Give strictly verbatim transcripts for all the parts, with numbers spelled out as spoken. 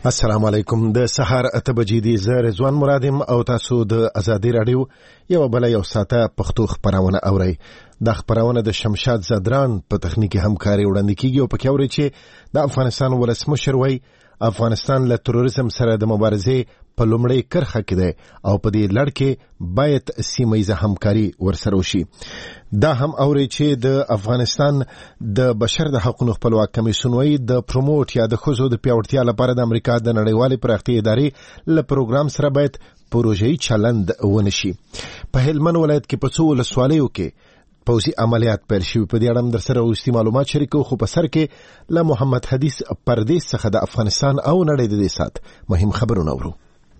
السلام علیکم. د سهار اته بجې دي. زه رضوان مرادم او تاسو د ازادي رادیو یو بل یو ساعته پښتو خبرونه اورئ. د خبرونه د شمشاد زدران په تخنیکی همکاري وړاندې کیږي او پکې اورئ چې د افغانستان ولسمشر وایي افغانستان له تروریزم سره د مبارزې په لومړی کرخه کې دی او په دې لړ کې باید سیمه ییزه همکاري ورسره وشي. دا هم اوري چې د افغانستان د بشر د حقوقو خپلواک کمیسیون وایي د پروموټ یا د ښځو د پیاوړتیا لپاره د امریکا د نړیوالې پراختیا ادارې له پروګرام سره باید پروژې چلند ونشي. په هلمند ولایت کې په څو ولسوالیو کې پوځي عملیات پیل شوي. په دې اړه هم درسره اوستی معلومات شریکو، خو په سر کې له محمد حدیث پردیس څخه د افغانستان او نړۍ د دې سات مهم خبرونه اورو.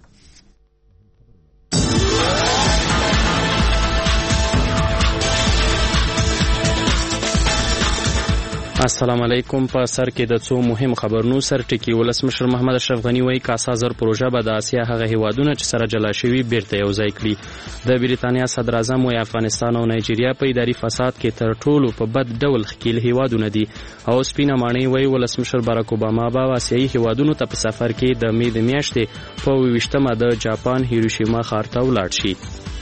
السلام علیکم. په سر کې د څو مهم خبرونو سر ټکی. ولسمشر محمد اشرف غنی وایي کاسا زر پروژه به د اسیا هغه هیوادونه چې سره جلا شوي بیرته یو ځای کړي. د بریتانیا صدر اعظم وایي افغانستان او نایجیریا په اداري فساد کې تر ټولو په بد ډول ښکیل هیوادونه دي. او سپینه ماڼۍ وایي ولسمشر باراک اوباما به اسیایي هیوادونو ته په سفر کې د مې د میاشتې په اووه ویشتمه د جاپان هیروشیما ښار ته ولاړ شي.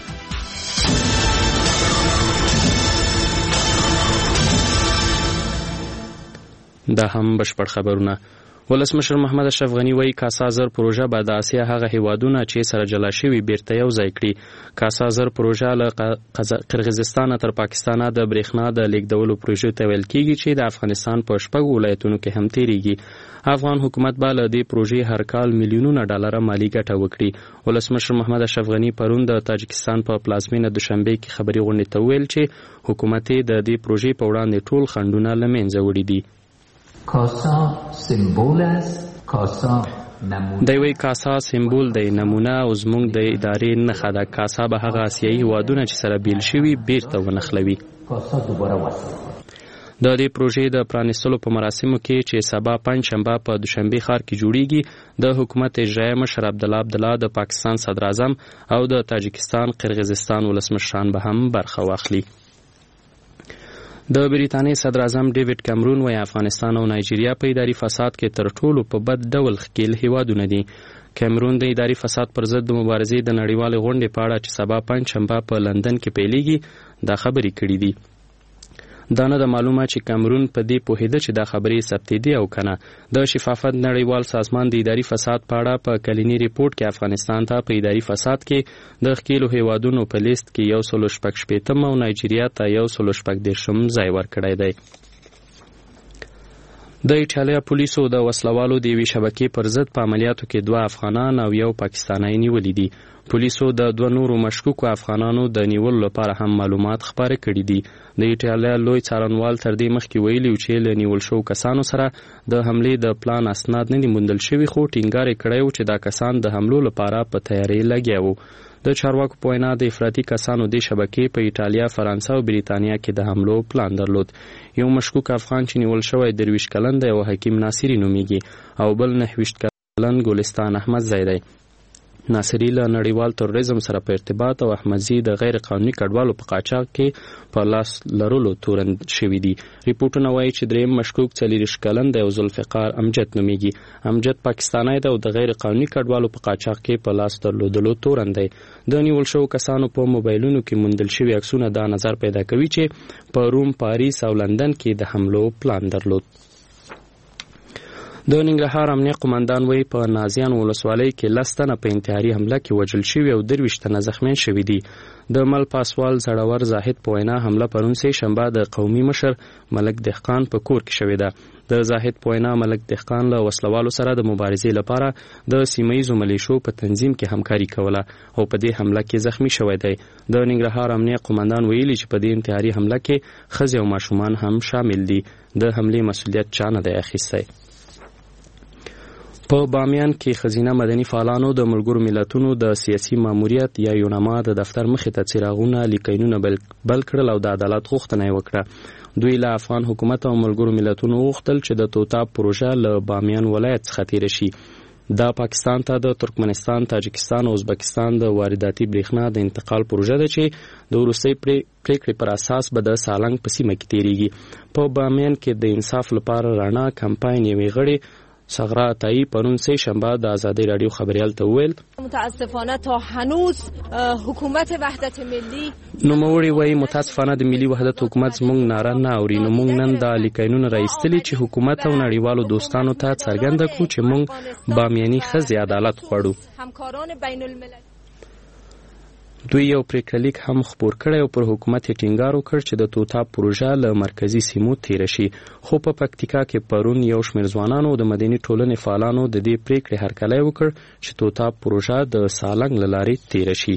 دا هم بشپړ خبرونه. ولسمشر محمد اشرف غنی وایي کاسا زر پروژه به د اسیا هغه هیوادونه چې سره جلا شوي بیرته یو ځای کړي. کاسا زر پروژه له قرغیزستان تر پاکستان د برېښنا د لیږدولو پروژې ته ویل کیږي چې د افغانستان په شپږو ولایتونو کې هم تیریږي. افغان حکومت به له دې پروژې هر کال میلیونونه ډالره مالی ګټه وکړي. ولسمشر محمد اشرف غنی پرون د تاجکستان په پلازمینه دوشنبه کې خبري غونډې ته ویل چې حکومت د دې پروژې په وړاندې ټول خنډونه له منځه وړي دي. کاسا سمبول است. کاسا نمونه دی وی کاسا سمبول دی، نمونه او زمونږ د ادارې نښه ده. کاسا به هغه اسیایي هیوادونه چې سره بیل شوي بیرته ونښلوي. کاسا دوباره وصل. د دې پروژې د پرانیستلو په مراسمو کې چې سبا پنجشنبه په دوشنبه ښار کې جوړیږي د حکومت اجرایه مشر عبدالله عبدالله، د پاکستان صدر اعظم او د تاجکستان قرغیزستان ولسمشران به هم برخه واخلي. د بریتانیا صدر اعظم ډیوډ کیمرون وایي افغانستان او نایجیریا په اداري فساد کې تر ټولو په بد ډول ښکیل هیوادونه دي. کیمرون د اداري فساد پر ضد د مبارزې د نړیوالې غونډې په اړه چې سبا پنجشنبه په لندن کې پیلېږي دا خبرې کړې دي. دا نه ده معلومه چې کیمرون په دې پوهېده چې دا خبرې ثبتېدې او که نه. د شفافیت نړیوال سازمان د اداري فساد په اړه په کلینی ریپورټ کې افغانستان ته په اداري فساد کې د ښکیلو هیوادونو په لیست کې یو سل شپږ شپېتم او نایجیریا ته یو سل شپږ دېرشم ځای ورکړی دی. د ایټالیا پولیسو د وسلوالو د یوې شبکې پر ضد په عملیاتو کې دوه افغانان او یو پاکستانی نیولي دي. پولیسو د دوه نورو مشکوکو افغانانو د نیولو لپاره هم معلومات خپاره کړي دي. د ایټالیا لوی څارنوال تر دې مخکې ویلي چې له نیول شوو کسانو سره د حملې د پلان اسناد نه دي موندل شوي، خو ټینګار یې کړی و چې دا کسان د حملو لپاره په تیاري لګیا وو. د چارواکو په وینا د افراطي کسانو د شبکې په ایټالیا، فرانسه او بریتانیا کې د حملو پلان درلود. یو مشکوک افغان چې نیول شوی درویش کلن دی او حکیم ناصری نومیږي او بل نهه ویشت کلن ګلستان احمد ځای دی. ناصری له نړیوال تروریزم سره په ارتباط او احمدزي د غیر قانوني کډوالو په قاچاق کې په لاس لرلو تورن شوي دي. ریپورټونه وایي چې دریم مشکوک څلېرویشت کلن دی او ذوالفقار امجد نومیږي. امجد پاکستانی دی او د غیر قانوني کډوالو په قاچاق کې په لاس درلودلو تورن دی. د نیول شوو کسانو په موبایلونو کې موندل شوي عکسونه دا نظر پیدا کوي چې په روم، پاریس او لندن کې د حملو پلان درلود. د ننګرهار امنیه قمندان وایي په نازیان ولسوالۍ کې لس تنه په انتحاري حمله کې وژل شوي او درویشت تنه زخمیان شوي دي. د مل پاسوال زړور زاهد په وینا حمله پرون سه شنبه د قومي مشر ملک دهقان په کور کې شوې ده. د زاهد په وینا ملک دهقان له وسلوالو سره د مبارزې لپاره د سیمه ییزو ملیشو په تنظیم کې همکاري کوله او په دې حمله کې زخمی شوی دی. د ننګرهار امنیه قمندان ویلي چې په دې انتحاري حمله کې ښځې او ماشومان هم شامل دي. د حملې مسؤلیت چا نه دی اخیستی. په بامیان کې ښځینه مدني فعالانو د ملګرو ملتونو د سیاسي ماموریت یا یوناما د دفتر مخې ته څراغونه لیکینونه بل کړل او د عدالت غوښتنه یې وکړه. دوی له افغان حکومت او ملګرو ملتونو وغوښتل چې د توتاب پروژه له بامیان ولایت څخه تیره شي. دا پاکستان ته د ترکمنستان، تاجکستان او ازبکستان د وارداتي برېښنا د انتقال پروژه ده چې د وروستۍ پریکړې پر اساس به د سالنګ په سیمه کې تیریږي. په بامیان کې د انصاف لپاره رڼا کمپاین یوې غړي صغرا عطایی پرون سه شنبه د ازادي رادیو خبریال ته وویل متاسفانه تا هنوز حکومت وحدت ملی نوموړي وایي متاسفانه د ملي وحدت حکومت زموږ ناره نه اوري. نو موږ نن د لیکینونو راایستلي چې حکومت او نړیوالو دوستانو ته څرګنده کړو چې موږ بامیاني ښځې عدالت غواړو. همکاران بین الملل دوی یو پریکړلیک هم خپور کړی او پر حکومت یې ټینګار وکړ چې د توتا پروژه له مرکزي سیمو تیره شي. خو په پکتیکا کې پرون یو شمېر ځوانانو د مدني ټولنې فعالانو د دې پریکړې هرکلی وکړ چې توتا پروژه د سالنګ له لارې تیره شي.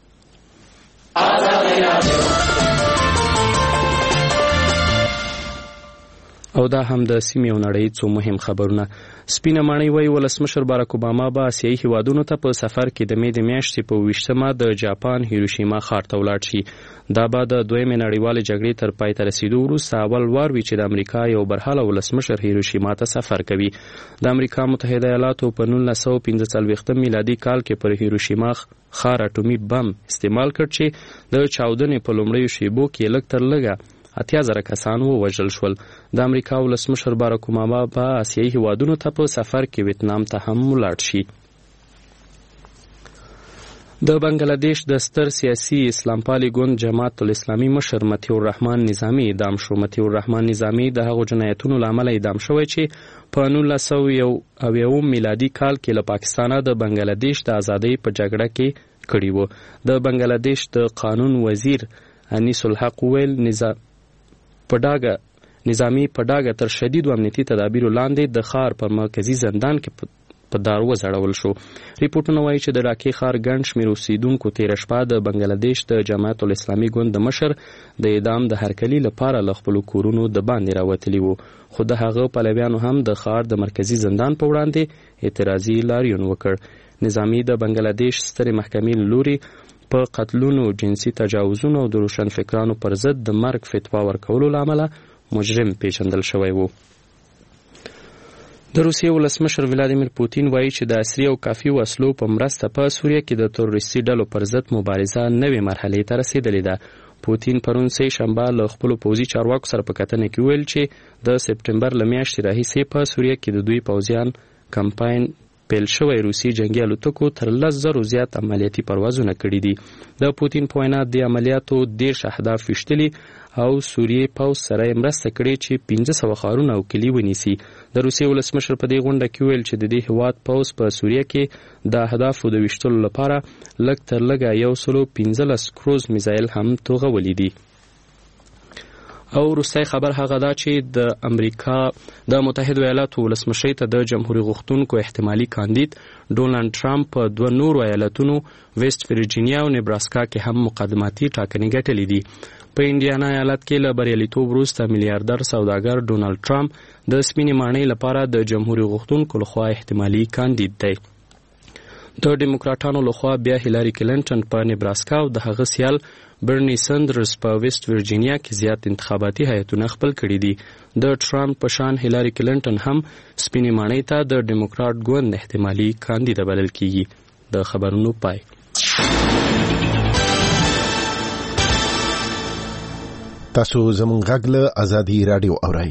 او دا هم د سیمې او نړۍ څو مهم خبرونه. سپینه ماڼۍ وایي ولسمشر باراک اوباما به اسیایي هیوادونو ته په سفر کې د مې د میاشتې په ویشتمه د جاپان هیروشیما ښار ته ولاړ شي. دا به د دویمې نړیوالې جګړې تر پای ته رسیدو وروسته اول وار وي چې د امریکا یو برحاله ولسمشر هیروشیما ته سفر کوي. د امریکا متحده ایالاتو په نولس سوه پنځه څلوېښتم میلادي کال کې پر هیروشیما ښار اټومي بم استعمال کړ چې د چاودنې په لومړیو شیبو کې لږ تر لږه اتیا زره کسان ووژل شول. د امریکا ولسمشر باراک اوباما به اسیایي هیوادونو ته په سفر کې ویتنام ته هم ولاړ شي. د بنگلاديش د ستر سیاسي اسلام پالي ګوند جماعت الاسلامي مشر مطیع الرحمن نظامي اعدام شو. مطیع الرحمن نظامي د هغو جنایتونو له امله اعدام شوی چې په نولس سوه اویاوم میلادي کال کې له پاکستانه د بنگلاديش د ازادۍ په جګړه کې کړی و. د بنگلاديش د قانون وزیر انیس الحق ویل نظام په ډاګه نظامي په ډاګه تر شدیدو امنیتي تدابیرو لاندې د ښار په مرکزي زندان کې په دار وځړول شو. ریپورټونه وایي چې د ډاکې ښار ګڼ شمېر اوسېدونکو تېره شپه د بنګلاديش د جماعت الاسلامي ګوند د مشر د اعدام د هرکلي لپاره له خپلو کورونو د باندې راوتلي وو. خو د هغه پلویانو هم د ښار د مرکزي زندان په وړاندې اعتراضي لاریون وکړ. نظامي د بنګلاديش سترې محکمې له لوري په قتلونو، جنسي تجاوزونو او د روشنفکرانو پر ضد د مرګ فتوا ورکولو له امله مجرم پیژندل شوی و. د روسیې ولسمشر ولادیمیر پوتین وایي چې د عصري او کافي وسلو په مرسته په سوریه کې د تروریستي ډلو پر ضد مبارزه نوې مرحلې ته رسېدلې ده. پوتین پرون سه شنبه له خپلو پوځي چارواکو سره په کتنه کې ویل چې د سپټمبر له میاشتې راهیسې په سوریه کې د دوی پوځیان کمپاین پیل شوی روسي جنگي الوتکو تر لس زرو زیات عملیاتي پروازونه کړي دي. د پوتین په وینا د عملیاتو دېرش اهداف ویشتلي او سوریې پوځ سره یې مرسته کړې چې پنځه سوه ښارونه او کلي ونیسي. د روسیې ولسمشر په دې غونډه کې ویل چې د دې هېواد پوځ په سوریه کې د اهدافو د ویشتلو لپاره لږ تر لږه یو سلو پنځلس کروز میزایل هم توغولي دي. او وروستی خبر هغه دا چې د امریکا د متحده ایالاتو ولسمشۍ ته د جمهوریت غوښتونکو احتمالي کاندید ډونالډ ټرمپ په دوه نورو ایالتونو ویسټ ورجینیا او نیبراسکا کې هم مقدماتي ټاکنې ګټلې دي. په انډیانا ایالت کې له بریالیتوب وروسته میلیاردر سوداګر ډونالډ ټرمپ د سپینې ماڼۍ لپاره د جمهوریت غوښتونکو لخوا احتمالي کاندید دی. د ډیموکراټانو لخوا بیا هیلاري کلینټن په نیبراسکا او د هغه سیال برنی سندرز په ویسټ ورجینیا کې زیات انتخاباتي هیئتونه خپل کړي دي. د ټرمپ په شان هیلاري کلینټن هم سپینې ماڼۍ ته د ډیموکراټ ګوند احتمالي کاندیده بلل کیږي. د خبرونو پای. تاسو زموږ غږ له ازادي رادیو اورئ.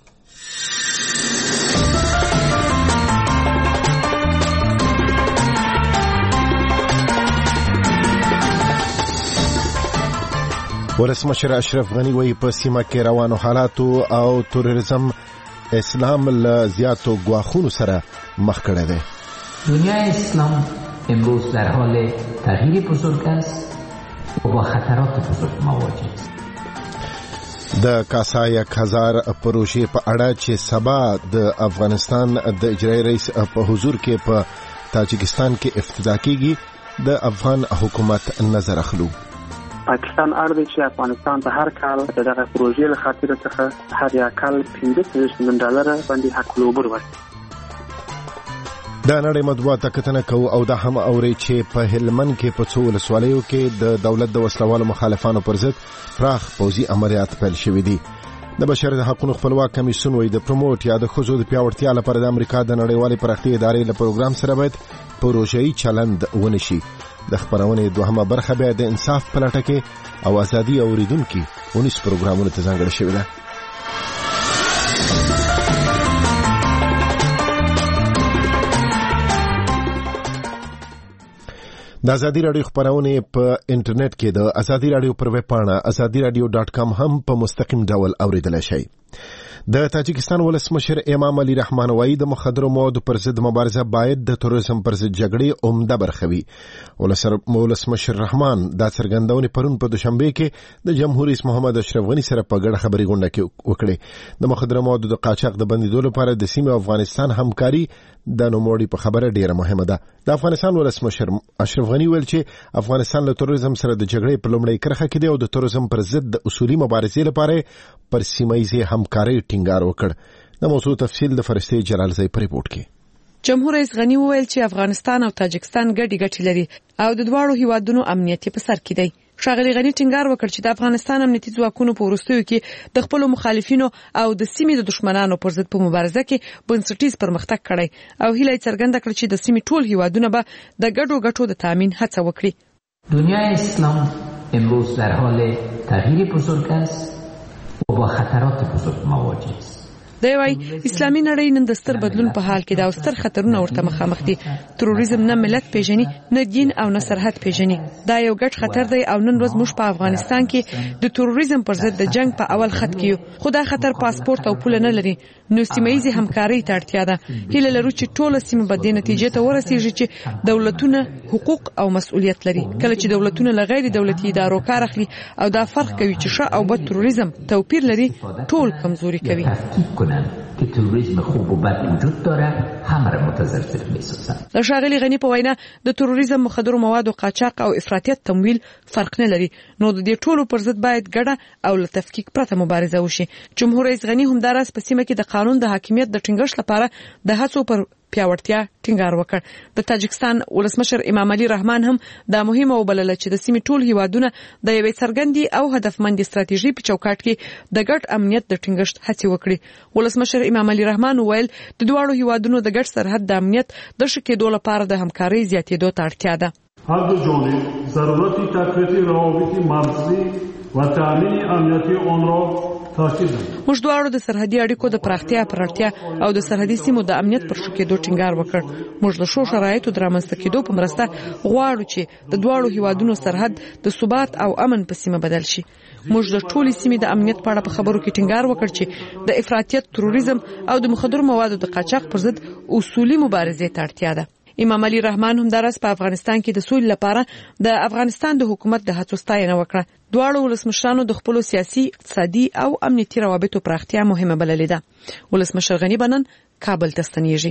ولسمشر اشرف غنی وایي په سیمه کې روانو حالاتو او تروریزم اسلام له زیاتو ګواښونو سره مخ کړی دی. دنیای اسلام امروز در حال تغییر بزرگ است و با خطرات بزرگ مواجه است. د کاسا یک هزار پروژې په اړه چې سبا د افغانستان د اجرایي رئیس په حضور کې په تاجکستان کې افتتاح کیږي د افغان حکومت نظر اخلو. پاکستان اړ دی چې افغانستان ته هر کال دغه پروژې له خاطر څخه هر یا کال پنځه سوه میلیون ډالر باندې حق لوبر ورکړي. د نړۍ مطبوعات کتنه کوو او دا هم اوري چې په هلمند کې په څو ولسوالیو کې د دولت د وسلوالو مخالفانو پر ضد پراخ پوځي عملیات پیل شوي دي. د بشري حقوقو خپلواک کمیسیون وایي د پروموټ یا د ښځو د پیاوړتیا لپاره د امریکا د نړیوالې پراختیا ادارې له پروګرام سره باید پروژه‌ایي چلند ونشي. د خبرونې دوهمه برخه بیا د انصاف په لټه کې او ازادي اوریدونکو ونیس پروګرامونو ته ځانګړې شوې ده. د ازادي رادیو خبرونه په انټرنیټ کې د ازادي رادیو پر ویب پاڼه ازادي رادیو ډاټ کام هم په مستقیم ډول اوریدل شي. د تاجکستان ولسمشر امام علي رحمان وایي د مخدرو موادو پر ضد مبارزه باید د تروریزم پر ضد جګړې عمده برخه وي. ولسمشر رحمان دا څرګندونه پرون په دوشنبه کې د جمهور رئیس محمد اشرف غني سره په ګډه خبري غونډه کې وکړه. د مخدرو موادو د قاچاق د بندیدو لپاره د سیمې افغانستان همکاري د نوموړي په خبره ډیره مهمه ده. د افغانستان ولسمشر اشرف غني ویل چې افغانستان له تروریزم سره د جګړې په لومړۍ کرښه کې دی او د تروریزم پر ضد د اصولي مبارزې لپاره پر سیمایي همکاري ټینګار وکړ. د موضوع تفصیل د فرشتي جلال زئی په ریپورت کې. جمهور رئیس غني وویل چې افغانستان او تاجکستان ګډي ګټي لري او د دواړو هیوادونو امنیت په سر کې دی. ښاغلي غني ټینګار وکړ چې د افغانستان امنیتي ځواکونو په وروستیو کې د خپل مخالفینو او د سیمې د دشمنانو پر ضد په مبارزه کې بنسټیز پرمختګ کړی او هیله څرګنده کړه چې د سیمې ټول هیوادونه به د ګډو ګټو د تامین هڅه وکړي. دنیای اسلام امروز در حال تغییر بزرگ است و با خطرات بزرگ مواجه است. دی وايي اسلامي نړۍ نن د ستر بدلون په حال کې دا ستر خطرونه ورته مخامخ دي. تروریزم نه ملت پیژني، نه دین او نه سرحد پیژني. دا یو ګډ خطر دی او نن ورځ موږ په افغانستان کې د تروریزم پر ضد د جنگ په اول خط کې یو. خو دا خطر پاسپورت او پول نه لري، نو سیمایي همکاري ته اړتیا ده. هیله لرو چې ټول سیمه به د نتیجې ته ورسیږي چې دولتونه حقوق او مسؤلیت لري. کله چې دولتونه له غیر دولتي ادارو کار اخلي او دا فرق کوي چې ښه او بد تروریزم توپیر لري، ټول کمزوري کوي. که تروریسم خوب و بد وجود داره همه را متضرر می‌سازند. ښاغلي غني په وینا د تروریزم، مخدرو موادو قاچاق او افراطیت تمویل فرق نه لري، نو د دې ټولو پر ضد باید ګډه او له تفکیک پرته مبارزه وشي. جمهور رئیس غني همداراز په سیمه کې د قانون د حاکمیت د ټینګښت لپاره د هڅو پر پیاوړتیا ټینګار وکړ. د تاجکستان ولسمشر امام علي رحمان هم دا مهمه وبلله چې د سیمې ټول هیوادونه د یوې څرګندې او هدفمند ستراتیژي په چوکاټ کې د ګډ امنیت د ټینګښت هڅې وکړي. ولسمشر امام علي رحمان وویل د دواړو هیوادونو د ګډ سرحد د امنیت د ښه کېدو لپاره د همکارۍ زیاتېدو ته اړتیا ده. هر دو جانب ضرورت تقویت روابط مرزی و تأمین امنیتی آن را تاکید دارند. موږ دواړو د سرحدي اړیکو د پراختیا پر اړتیا او د سرحدي سیمو د امنیت پر ښه کېدو ټینګار وکړ. موږ د ښو شرایطو د رامنځته کېدو په مرسته غواړو چې د دواړو هیوادونو سرحد د ثبات او امن په سیمه بدل شي. موږ د ټولې سیمې د امنیت په اړه په خبرو کې ټینګار وکړ چې د افراطیت، تروریزم او د مخدرو موادو د قاچاق پر ضد اصولي مبارزې ته اړتیا ده. امام علي رحمان همداراز په افغانستان کې د سولې لپاره د افغانستان د حکومت د هڅو ستاینه وکړه. دواړو ولسمشرانو د خپل سیاسي، اقتصادي او امنیتي روابطو پراختیا مهمه بللې ده. ولسمشر غني بنن کابل ته ستنیږي.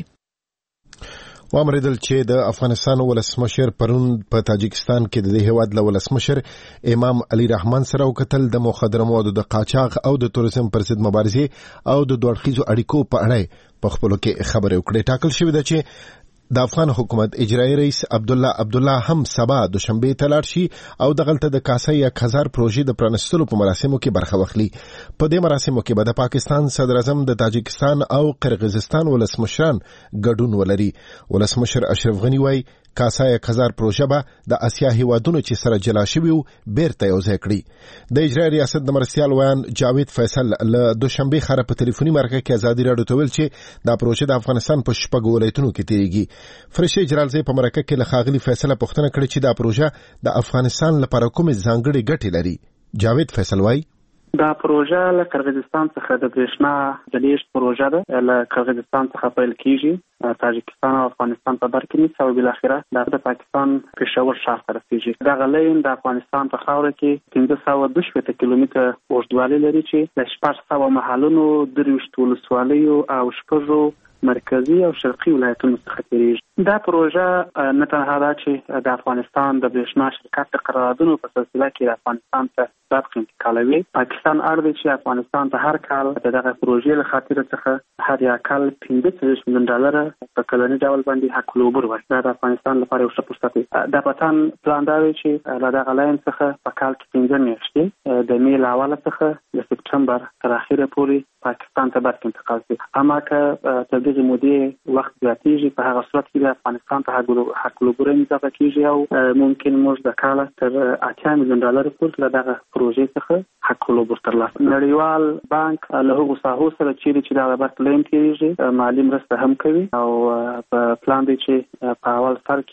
وامریدل چې د افغانستان ولسمشر پرون په تاجکستان کې د هیواد له ولسمشر امام علي رحمان سره وکتل د مخدرو موادو د قاچاق او د تروریزم پر ضد مبارزې او د دوه اړخیزو اړیکو په اړه په خپل کې خبرې وکړې. ټاکل شوې ده چې د افغان حکومت اجرایی رئیس عبدالله عبدالله هم سبا دوشنبه ته لاړ شي او دغلته د کاسه یک هزار پروژې د پرانستلو په مراسمو کې برخه واخلي. په دې مراسمو کې به د پاکستان صدر اعظم، د تاجکستان او قرغیزستان ولسمشران ګډون ولري. ولسمشر اشرف غني وایي کاسه یک هزار پروژه به د اسیا هیوادونو چې سره جلا شوي وو بیرته یوځای کړي. د اجرایی ریاست د مرستیال ویان جاوید فیصل له دوشنبه خره په ټلیفوني مرکه کې ازادي راډیو ته ویل چې دا پروژه د افغانستان په شپږو ولایتونو کې تیریږي. فرشتي جلال زئی په مرکه کې له ښاغلي فیصله پوښتنه کړې چې دا پروژه د افغانستان لپاره کومې ځانګړې ګټې لري. جاوید فیصل وایي دا پروژه له قرغیزستان څخه د برېښنا د لیږد پروژه ده. له قرغیزستان څخه پیل کیږي، تاجکستان او افغانستان په بر کې نیسي او بالاخره د پاکستان پېښور ښار ته رسیږي. دغه لین د افغانستان په خاوره کې پنځه سوه دوه شپېته کیلومتره اوږدوالی لري چې د شپږ سوه محلونو، درویشت ولسوالیو او شپږو مرکزی او شرقي ولایتونو څخه تیریږي. دا پروژه نه تنها دا چې د افغانستان د برېښنا شرکت د قراردادونو په سلسله کې د افغانستان ته برخه انتقالوي. پاکستان اړ دی چې افغانستان ته هر کال د دغه پروژې له خاطر څخه هر یا کال پنځه څلوېښت میلیون ډالر په کلني ډول باندې حق العبور ورکړي. دا د افغانستان لپاره یو ښه فرصت دی. د پتان پلان دا دی چې له دغه لاین څخه په کال کې پنځه میاشتې د مې له اوله څخه د سپټمبر تر اخره پورې پاکستان ته برخه انتقال شي. اما که تر دغه مودې وخت زیاتېږي، په هغه صورت کې افغانستان ته حق العبور اضافه کیږي او ممکن موږ د کال تر اتیا میلیون ډالر پورې له دغه پروژې څخه حق العبور ترلاسه. نړیوال بانک له هغو ساحو سره چیرې چې دغه برخه لین کیږي مالي مرسته هم کوي او په پلان دی چې په اول سر کې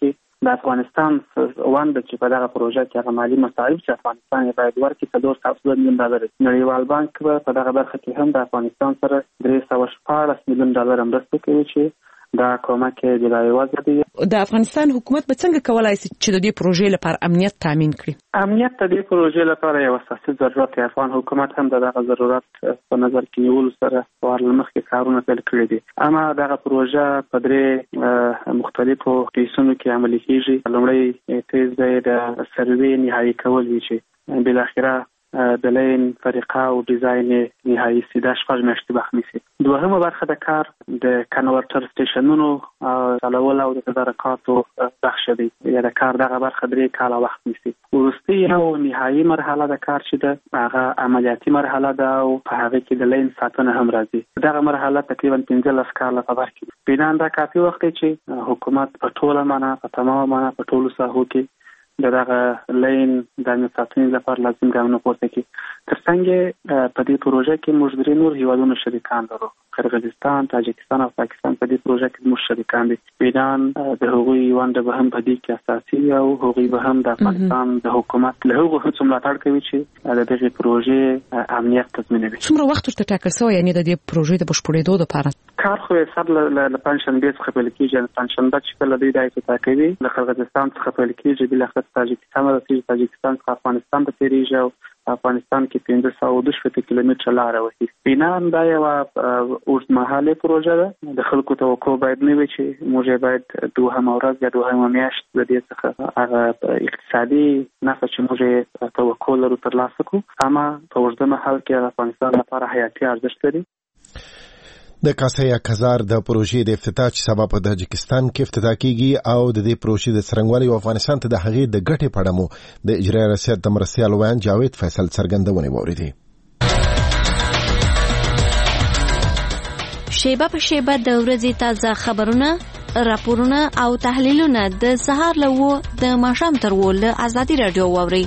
د افغانستان ونده چې په دغه پروژه کې هغه مالي مصارف چې افغانستان یې باید ورکړي څلور سوه میلیون ډالر نړیوال بانک په دغه برخه کې هم د افغانستان سره درې سوه شپاړس میلیون ډالر مرسته کوي چې دا کومک د لایوازه دی. د افغانستان حکومت به څنګه کولای شي چې د دې پروژې لپاره امنیت تامین کړي؟ امنیت د دې پروژې لپاره یو اساسي ضرورت دی. افغان حکومت هم دغه ضرورت په نظر کې نیولو سره ورله مخکې کارونه پیل کړي دي. اما دغه پروژه په درې مختلفو قیسونو کې عملي کیږي. لومړی تیز دی د سروې نهایی کول وی چې بل اخره د لین طریقه او ډیزاین نهایی سیده شپږ میاشتې وخت نیسي. دوهمه برخه د کار د کنورټر سټیشنونو چلول او د تدارکاتو بخش دی. یا د کار دغه برخه درې کاله وخت نیسي. وروستي او نهایی مرحله د کار چې ده هغه عملیاتي مرحله ده او په هغه کې د لین ساتنه هم راځي. دغه مرحله تقریبا پنځلس کاله په بر کې. بنان دا کافي وخت دی چې حکومت په ټوله معنا په تمامه معنا په ټولو ساحو کې دغه لین د ساتنې لپاره لازم ګامونه پورته کړي. ترڅنګ په دې پروژه کې موږ درې نور هیوادونو شریکان لرو. قرغیزستان، تاجکستان او پاکستان په دې پروژه کې موږ شریکان دي. ایران د هغوی ونده به هم په دې کې اساسي او هغوی به هم د افغانستان د حکومت له هغو هڅو ملاتړ کوي چې د دغه پروژې امنیت تضمینوي. څومره وخت ورته ټاکل شوی یعنی د دې پروژې د بشپړېدو لپاره؟ کار خو یې سر له پنځشنبې څخه پیل کېږي. پنځشنبه چې کله دوی دا افتتاح کوي له قرغیزستان څخه پیل کېږي، بلاخره تاجکستان راځي، تاجکستان څخه افغانستان ته تیریږي او افغانستان کې پنځه سوه دوه شپېته کیلومتره لاره وهي. بنان دا یو اوږدمهاله پروژه ده. د خلکو توقع باید نه وي چې موږ باید دوهمه ورځ یا دوهمه میاشت د دې څخه هغه اقتصادي نفع چې موږ توقع لرو ترلاسه کړو. اما په اوږده مهال کې د افغانستان لپاره حیاتي ارزښت لري. د کاسیا کزار د پروژې د افتتاح چې سبا په تاجکستان کې افتتاح کیږي او د دې پروژې د څرنګوالي او افغانستان ته د هغې د ګټې په اړه مو د اجرایي ریاست د مرستیال ویان جاوید فیصل څرګندونې واورېدې. شیبه په شیبه د ورځې تازه خبرونه، راپورونه او تحلیلونه د سهار له وو د ماښام تر وو له ازادي راډیو واورئ.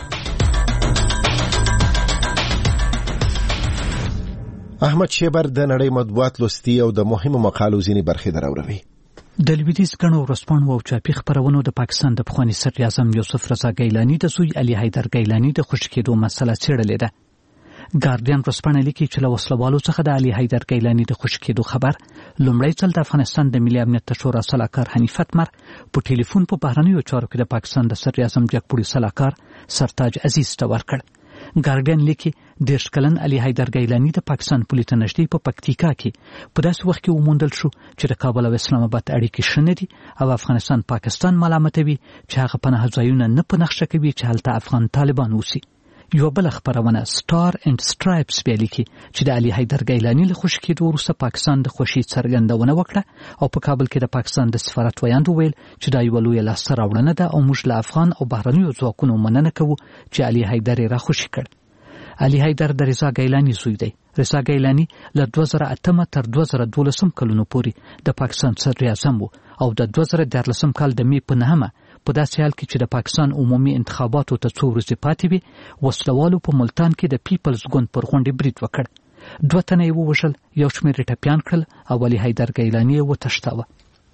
احمد شیبر د نړۍ مطبوعات لوستي او د مهمو مقالو ځینې برخې دراوروي. د لویدیځ ګڼو ورځپاڼو او چاپي خپرونو د پاکستان د پخواني صدر اعظم یوسف رضا ګیلاني د زوی علي حیدر ګیلاني د خوشي کېدو مسله څېړلې ده. ګارډین ورځپاڼه لیکي چې له وسلوالو څخه د علي حیدر ګیلاني د خوشي کېدو خبر لومړی ځل د افغانستان د ملي امنیت شورا سلاکار حنیف اتمر په ټلیفون په بهرنیو چارو کې د پاکستان د صدر اعظم جګپوړي سلاکار سرتاج عزیز ته ورکړ. ګارډین لیکي دېرش کلن علي حیدر ګیلاني د پاکستان پولې ته نږدې په پکتیکا کې په داسې وخت کې وموندل شو چې د کابل او اسلام آباد اړیکې ښه نه دي او افغانستان پاکستان ملامتوي چې هغه پناه ځایونه نه په نقشه کوي چې هلته افغان طالبان اوسي. یو بل خبرونه سټار اینډ سټرایپس بیا لیکي چې د علي حیدر ګیلاني له خوشي کېدو وروسته پاکستان د خوښۍ څرګندونه وکړه او په کابل کې د پاکستان د سفارت ویاند وویل چې دا یوه لویه لاسته راوړنه ده او موږ له افغان او بهرنیو ځواکونو مننه کوو چې علي حیدر یې راخوشي کړ. علي حیدر د رضا ګیلاني زوی دی. رضا ګیلاني له دوه زره اتم تر دوه زره دولسم کلونو پورې د پاکستان صدر اعظم و او د دوه زره دیارلسم کال د می په نهمه په داسې حال کې چې د پاکستان عمومي انتخاباتو ته څو ورځې پاتې وي وسلوالو په ملتان کې د پیپلز ګوند پر غونډې برید وکړ. دوه تنه یې ووژل، یو شمېر یې ټپیان کړل او علي حیدر ګیلاني یې وتښتاوه.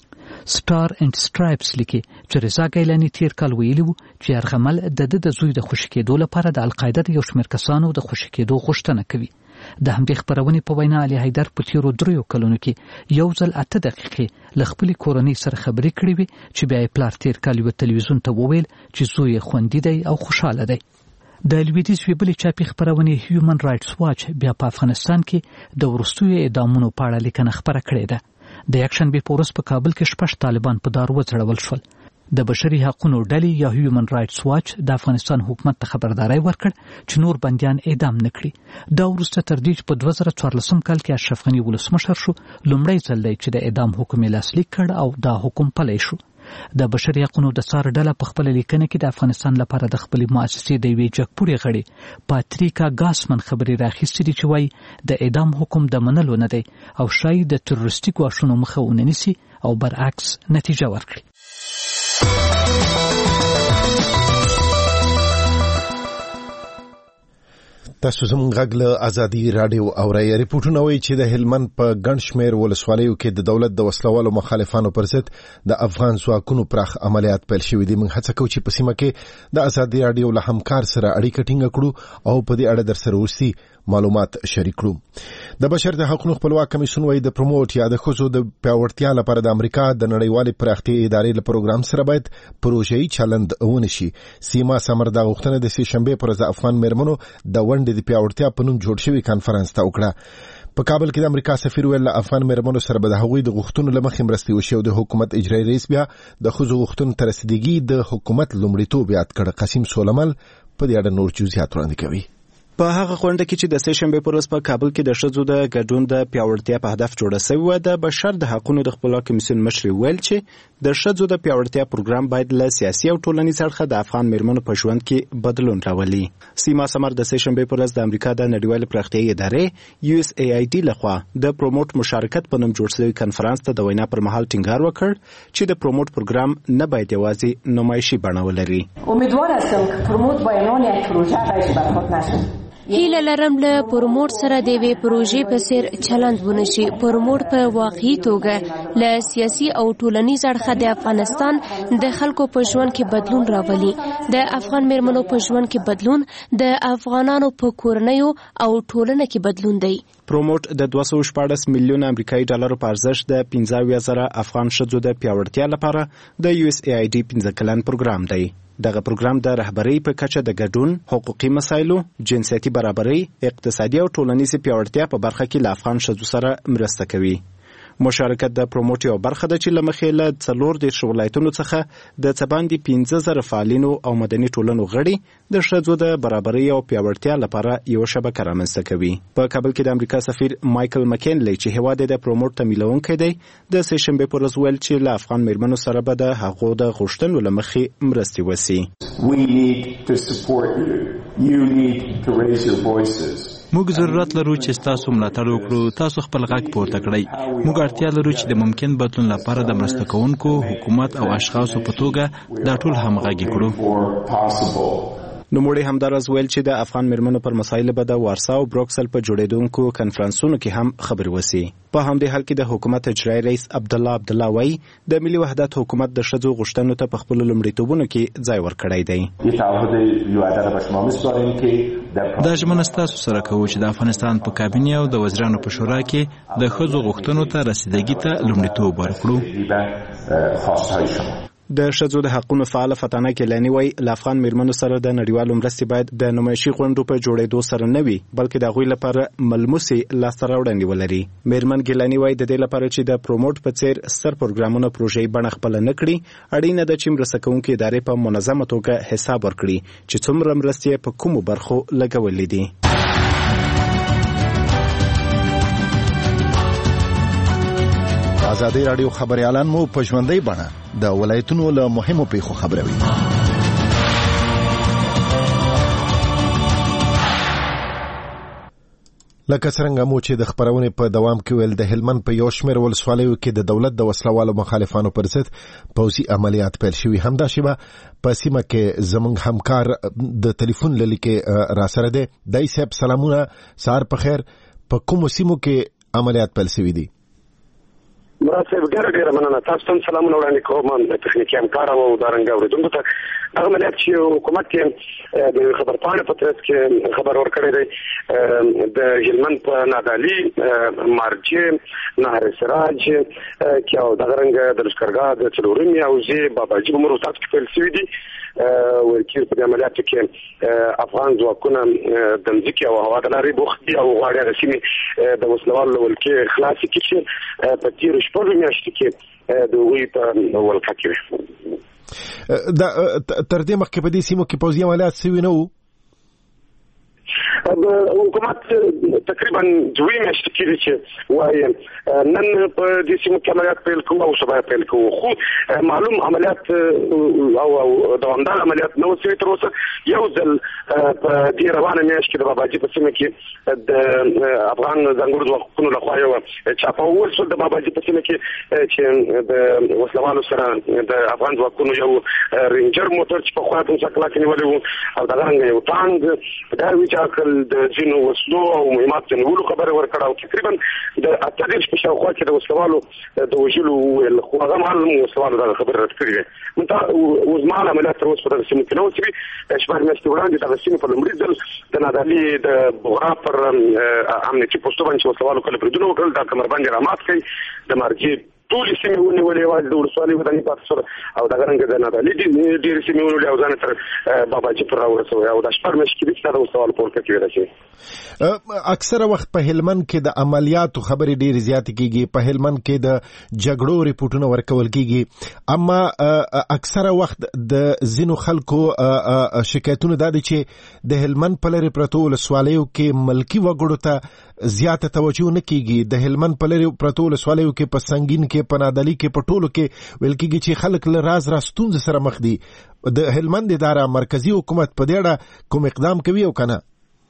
سټار اینډ سټرایپس لیکي چې رضا ګیلاني تیر کال ویلي وو چې یرغمل د د زوی د خوشي کېدو لپاره د القاعده د یو شمېر کسانو د خوشي کېدو غوښتنه کوي. د همدې خبرونې په وینا علي حیدر په تیرو دریو کلونو کې یو ځل اته دقیقې له خپلې کورنۍ سره خبرې کړې وي چې بیا یې پلار تیر کال یو تلویزیون ته وویل چې زوی یې خوندي دی او خوشحاله دی. د لویدیځ یوې بلې چاپي خپرونې هیومن رایټس واچ بیا په افغانستان کې د وروستیو اعدامونو په اړه لیکنه خپره کړې ده. د یکشنبې په ورځ په کابل کې شپږ طالبان په دار وځړول شول. د بشري حقوقو ډلې یا هیومن رایټس واچ د افغانستان حکومت ته خبرداري ورکړ چې نور بنديان اعدام نکړي. دا وروسته تر دې چې په دوه زره څوارلسم کال کې اشرف غني ولسمشر شو، لومړی ځل دی چې د اعدام حکم یې لاسلیک کړ او دا حکم پلی شو. د بشري حقوقو د څار ډله په خپل لیکنه کې د افغانستان لپاره د خپلې مؤسسې د یوې جګپوړې غړي پاتریکا ګاسمن خبرې راخیستې دي چې وایي د اعدام حکم د منلو نه دی او شاید د تروریستي ګواښونو مخه ونه نیسي او برعکس نتیجه ورکړي. تاسو زموږ غږ له ازادي رادیو اورئ. ریپورټونه وایي چې د هلمند په ګڼ شمېر ولسوالیو کې د دولت د وسلوالو مخالفانو پر ضد د افغان ځواکونو پراخ عملیات پیل شوي دي. موږ هڅه کوو چې په سیمه کې د ازادي رادیو له همکار سره اړیکه ټینګه کړو او په دې اړه درسره وروستي معلومات شریک کړو. د بشر د حقوقو خپلواک کمیسیون وایي د پروموټ یا د ښځو د پیاوړتیا لپاره د امریکا د نړیوالې پراختیا ادارې له پروګرام سره باید پروژه‌ای چلند ونشي. سیما سمر د غوښتنې د سې شنبې پر ورځ افغان میرمنو د ونډې د پیاوړتیا په نوم جوړ شوی کانفرنس ته وکړه. په کابل کې د امریکا سفیر ویل افغان میرمنو سره به د هغوی د غوښتنو له مخې مرستې وشي او د حکومت اجرایي رئیس بیا د ښځو غوښتنو ته رسیدګي د حکومت لومړیتوب یاد کړ. قاسم سولمل په دې اړه نور جزئیات وړاندې کوي. په هغه غونډه کې چې د سې شنبې پر ورځ په کابل کې د ښځو د ګډون د پیاوړتیا په هدف جوړه شوې وه، د بشر د حقوقو د خپلواک کمیسیون مشر ویل چې د ښځو د پیاوړتیا پروګرام باید له سیاسي او ټولنیز اړخه د افغان میرمنو په ژوند کې بدلون راولي. سیما سمر د سې شنبې پر ورځ د امریکا د نړیوالې پراختیایي ادارې یو اس ای آی ډي لخوا د پروموټ مشارکت په نوم جوړ شوی کانفرنس ته د وینا پر مهال ټینګار وکړ چې د پروموټ پروګرام نه باید یوازې نمایشي بڼه ولري. امیدوار هستم که پروموت با عنوان یک پروژه رایج برخورد نشد. هیله لرم له پروموټ سره د وی پروژې په سر چلند ونشي. پروموټ په واقعي توګه له سیاسي او ټولنیز اړخه د افغانستان د خلکو په ژوند کې بدلون راولي. د افغان میرمنو په ژوند کې بدلون د افغانانو په کورنیو او ټولنه کې بدلون دی. پروموټ د دوه سوه شپاړس میلیونه امریکایي ډالرو په ارزښت د پنځه اویا زره افغان ښځو د پیاوړتیا لپاره د یو اس ای آی ډي پنځه کلن پروګرام دی. دغه پروګرام د رهبرۍ په کچه د ګډون، حقوقي مسایلو، جنسیتي برابرۍ، اقتصادي او ټولنیزې پیاوړتیا په برخه کې له افغان ښځو سره مرسته کوي. مشارکت د پروموټ یو برخه ده چې له مخې له څلور دېرش ولایتونو څخه د څه باندې پنځه زره فعالینو او مدني ټولنو غړي د ښځو د برابرۍ او پیاوړتیا لپاره یو شبکه رامنځته کوي. په کابل کې د امریکا سفیر مایکل مکینلی چې هیواد د پروموټ تمویلونکی دی د سې شنبې پر ورځ ویل چې له افغان میرمنو سره به د هغو د غوښتنو له مخې مرستې وسي. We need to support you. You need to raise your voices. موږ ضرورت لرو چې تاسو ملاتړ وکړو. تاسو خپل غږ پورته کړئ. موږ اړتیا لرو چې د ممکن بدلون لپاره د مرسته کوونکو حکومت او اشخاصو په توګه دا ټول همغږي کړو. نوموړي همداراز ویل چې د افغان میرمنو پر مسایلو به د وارسا او بروکسل په جوړېدونکو کنفرانسونو کې هم خبرې وسي. په همدې حال کې د حکومت اجرایي رئیس عبدالله عبدالله وایي د ملي وحدت حکومت د ښځو غوښتنو ته په خپلو لومړیتوبونو کې ځای ورکړی دی. دا ژمنه ستاسو سره کوو چې د افغانستان په کابینې او د وزیرانو په شورا کې د ښځو غوښتنو ته رسیدګي ته لومړیتوب ورکړو. د ښځو د حقونو فعال فتانه کیلانی وایي له افغان میرمنو سره د نړیوالو مرستې باید د نمایشي غونډو په جوړېدو سره نه وي، بلکې د هغوی لپاره ملموسې لاسته راوړنې ولري. میرمن ګیلانی وایي د دې لپاره چې د پروموټ په څیر ستر پروګرامونه پروژې بڼه خپله نه کړي، اړینه ده چې مرسته کوونکې ادارې په منظمه توګه حساب ورکړي چې څومره مرستې په کومو برخو لګولې دي. ازادي رادیو خبريالان مو په ژوندۍ بڼه د ولایتونو له مهمو پیښو خبروي. لکه څنګه مو چې د خبرونې په دوام کې ویل د هلمند په یو شمېر ولسوالیو کې د دولت د وسلوالو مخالفانو پر ضد پوځي عملیات پیل شوي. همدا شیبه په سیمه کې زموږ همکار د ټلیفون له لیکې را سره دی. دای صاحب سلامونه، سهار په خیر. په کومو سیمو کې عملیات پیل شوي دي؟ مراد صاحب ډېره ډېره مننه. تاسو ته سلامونه وړاندې کوم د تخنیکي همکار او دارنګ اورېدونکو ته. هغه عملیات چې حکومت کې د خبرپاڼې په ترڅ کې خبر ورکړی دی د هلمند په نادعلي، مارجې، نهر سراج کې او دغه رنګ د لښکرګاه د څلورمې حوزې باباجي په مرو تاسو کې پیل شوي دي. ورکیل په عملیاتو کې افغان ځواکونه د ځمکې او هوا د لارې بوخت دي او غواړي هغه سیمې د وسلوالو له ولکې خلاصې کړي چې په تېرو شپږو میاشتو کې د هغوی په ولکه کې وي. تر دې مخکې په دې سیمو کې پوځي عملیات شوي نه وو؟ حکومت تقریبا دوی میاشتې کېږي چې وایي نن په دې سیمو کې عملیات پیل کوو او سبا پیل کوو، خو معلوم عملیات او دوامدار عملیات نه وو شوي تر اوسه. یو ځل په دې روانه میاشت کې د باباجي په سیمه کې د افغان ځانګړو ځواکونو لخوا یو چاپه وویل شول د باباجي په سیمه کې چې د وسلوالو سره د افغان ځواکونو یو رینجر موټر چې پخوا په مسکلا کې نیولی و او دغه رنګه یو ټانک دا وي چې د ځینو وسلو او مهمات نیولو خبره ورکړه او تقریبا د اته دېرش په شاوخوا کې د وسلوالو د وژلو ویل خو هغه مهال وسلوالو دغه خبره رد کړې ده منتها اوزمال عملیات تر اوسه په دغه سیمه کې نه وو چې شپږ میاشتې وړاندې دغه سیمې په لومړي ځل د نادعلي د بغرا پر امنیتي پوسټو باندې وسلوالو کله بریدونه وکړل دا کمربند رامات کړي د مرجې ټول سیمې ونیولې یوازې د ولسوالۍ ودانۍ پاتې شوه او دغه رنګه د نادعلي ډېرې سیمې ونیولې او ځان تر باباجي پر راورسوي او دا شپږ میاشتې کې د وسلوالو په ولکه کې ورسوي. اکثره وخت په هلمند کې د عملیاتو خبرې ډېرې زیاتې کېږي، په هلمند کې د جګړو ریپورټونه ورکول کېږي، اما اکثره وخت د ځینو خلکو شکایتونه دا دي چې د هلمند په لرې پرتو ولسوالیو کې ملکي وګړو ته زیاته توجه نه کیږي. د هلمند په لرې پرتو ولسوالیو کې په سنگین کې په نادعلي کې په ټولو کې ویل کېږي چې خلک له راز راز ستونزې سره مخ دي. د هلمند اداره مرکزی حکومت په دې اړه کوم اقدام کوي او کنه؟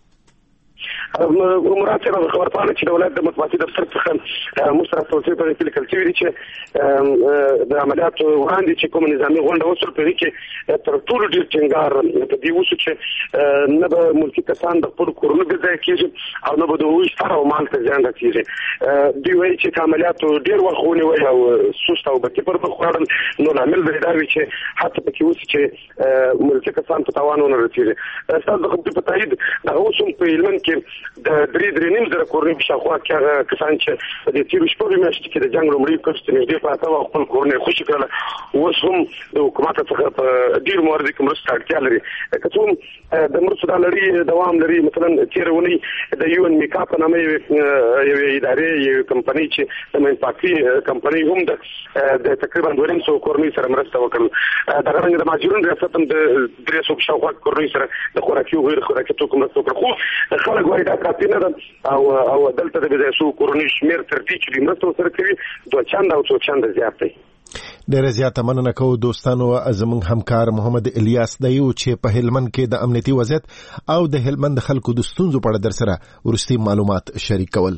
مراد صاحب خبرپاڼه چې د ولایت د مطبوعاتي دفتر څخه مشرف توصیه په کې لیکل شوي دي چې د عملیاتو وړاندې چې کوم نظامي غونډه وشول په دې کې تر ټولو ډېر ټینګار په دې وشو چې نه به ملکي کسان د خپلو کورونو ګرځای کېږي او نه به د هغوی سر او مال ته زیان رسېږي. دوی وایي چې عملیاتو ډېر وخت ونیوی او سست او بکي پر مخ ولاړل نو لامل به یې دا وي چې حتی پکې اوسي چې ملکي کسان په تاوان ونه رسېږي. ستاسو د خبرې په تایید دغه اوس هم په هلمند کې د درې درې نیم زره کورنۍ په شاوخوا کې هغه کسان چې په دې تېرو شپږو میاشتو کې د جنګ لومړي کورس ته نږدې پراته وو خپل کورونه یې خوشي کړل، اوس هم د حکومت څخه په ډېرو مواردو کې مرستې اړتیا لري. که څه هم د مرستو دا لري دوام لري، مثلا تېره اونۍ د یو ان میکا په نامه یوې ادارې یوې کمپنۍ چې د مینپاکي کمپنۍ هم د تقریبا دوه نیم سوه کورنۍ سره مرسته وکړل. دغه رنګه د مهاجرینو ریاست هم د درې سوه په شاوخوا کورنۍ سره د خوراکي او غیر خوراکي توکو مرسته وکړه. خو خلک وایي دا کافي نه ده او او دلته د بې ځایه شوو کورنیو شمېر تر دې چې دوی مرسته ورسره کوي دوه چنده او څو چنده زیات دی. ډېره زیاته مننه کوو دوستانو. زموږ همکار محمد الیاس دی چې په هلمند کې د امنیتي وضعیت او د هلمند خلکو د ستونزو په اړه در سره وروستي معلومات شریک کول.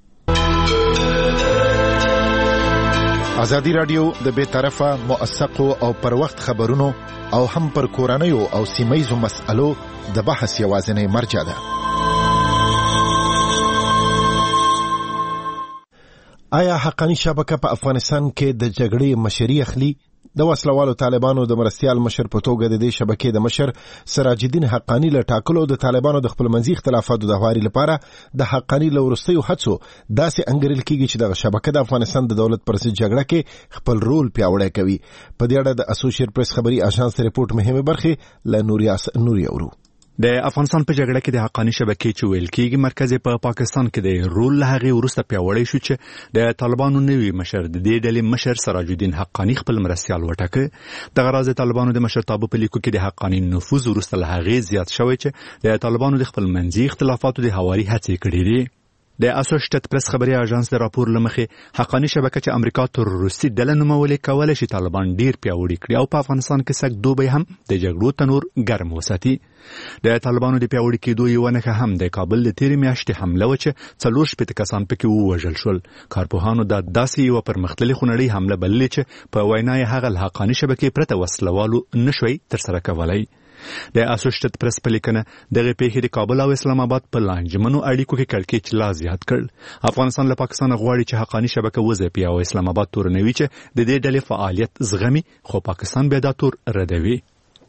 ازادي راډیو د بې طرفه موثقو او پر وخت خبرونو او هم پر کورنیو او سیمهیزو مسألو د بحث یوازینی مرجع ده. آیا حقانی شبکه په افغانستان کې د جګړې مشري اخلي؟ د وسلوالو طالبانو د مرستیال مشر په توګه د دې شبکې د مشر سراج الدین حقانی له ټاکلو د طالبانو د خپلمنځي اختلافاتو د هواري لپاره د حقانی له وروستیو هڅو داسې انګیرل کېږي چې دغه شبکه د افغانستان د دولت پر ضد جګړه کې خپل رول پیاوړی کوي. په دې اړه د اسوسییټ پریس خبري اژانس ریپورت مهمه برخه له نوریاس نوري اورو. د افغانستان په جګړه کې د حقانی شبکې چې ویل کېږي مرکز په پاکستان کې د رول له هغې وروسته پیاوړی شو چې د طالبانو نوي مشر د دې ډلې مشر سراج الدین حقانی خپل مرستیال وټاکه. دغه راز د طالبانو د مشرتابه په لیکو کې د حقانی نفوذ وروسته له هغې زیات شوی چې د طالبانو د خپلمنځي اختلافاتو د هواري هڅې کړې دي. د اسوسییټ پریس خبري اژانس د راپور لمخې حقانی شبکه چې امریکا تروریستي ډله نومولې کولای شي طالبان ډیر پیاوړي کړي او په افغانستان کې سګ دوبی هم د جګړو تنور ګرم وساتي. د طالبانو د پیاوړي کېدو یو نښه هم د کابل د تیرې میاشتې حمله و چې څلور شپېته کسان پکې ووژل شول. کارپوهانو دا داسې یوه پرمختللې خونړۍ حمله بللې چې په وینا یې هغه له حقاني شبکې پرته وسلوالو نشوی ترسره کولی. د اسوسییټ پریس په لیکنه دغه پیښې د کابل او اسلام آباد په لانجمنو اړیکو کې کړکېچ لا زیات کړ. افغانستان له پاکستان غواړي چې حقانی شبکه وځپي او اسلام آباد تورنوي چې د دې ډلې فعالیت زغمي، خو پاکستان بیا دا تور ردوي.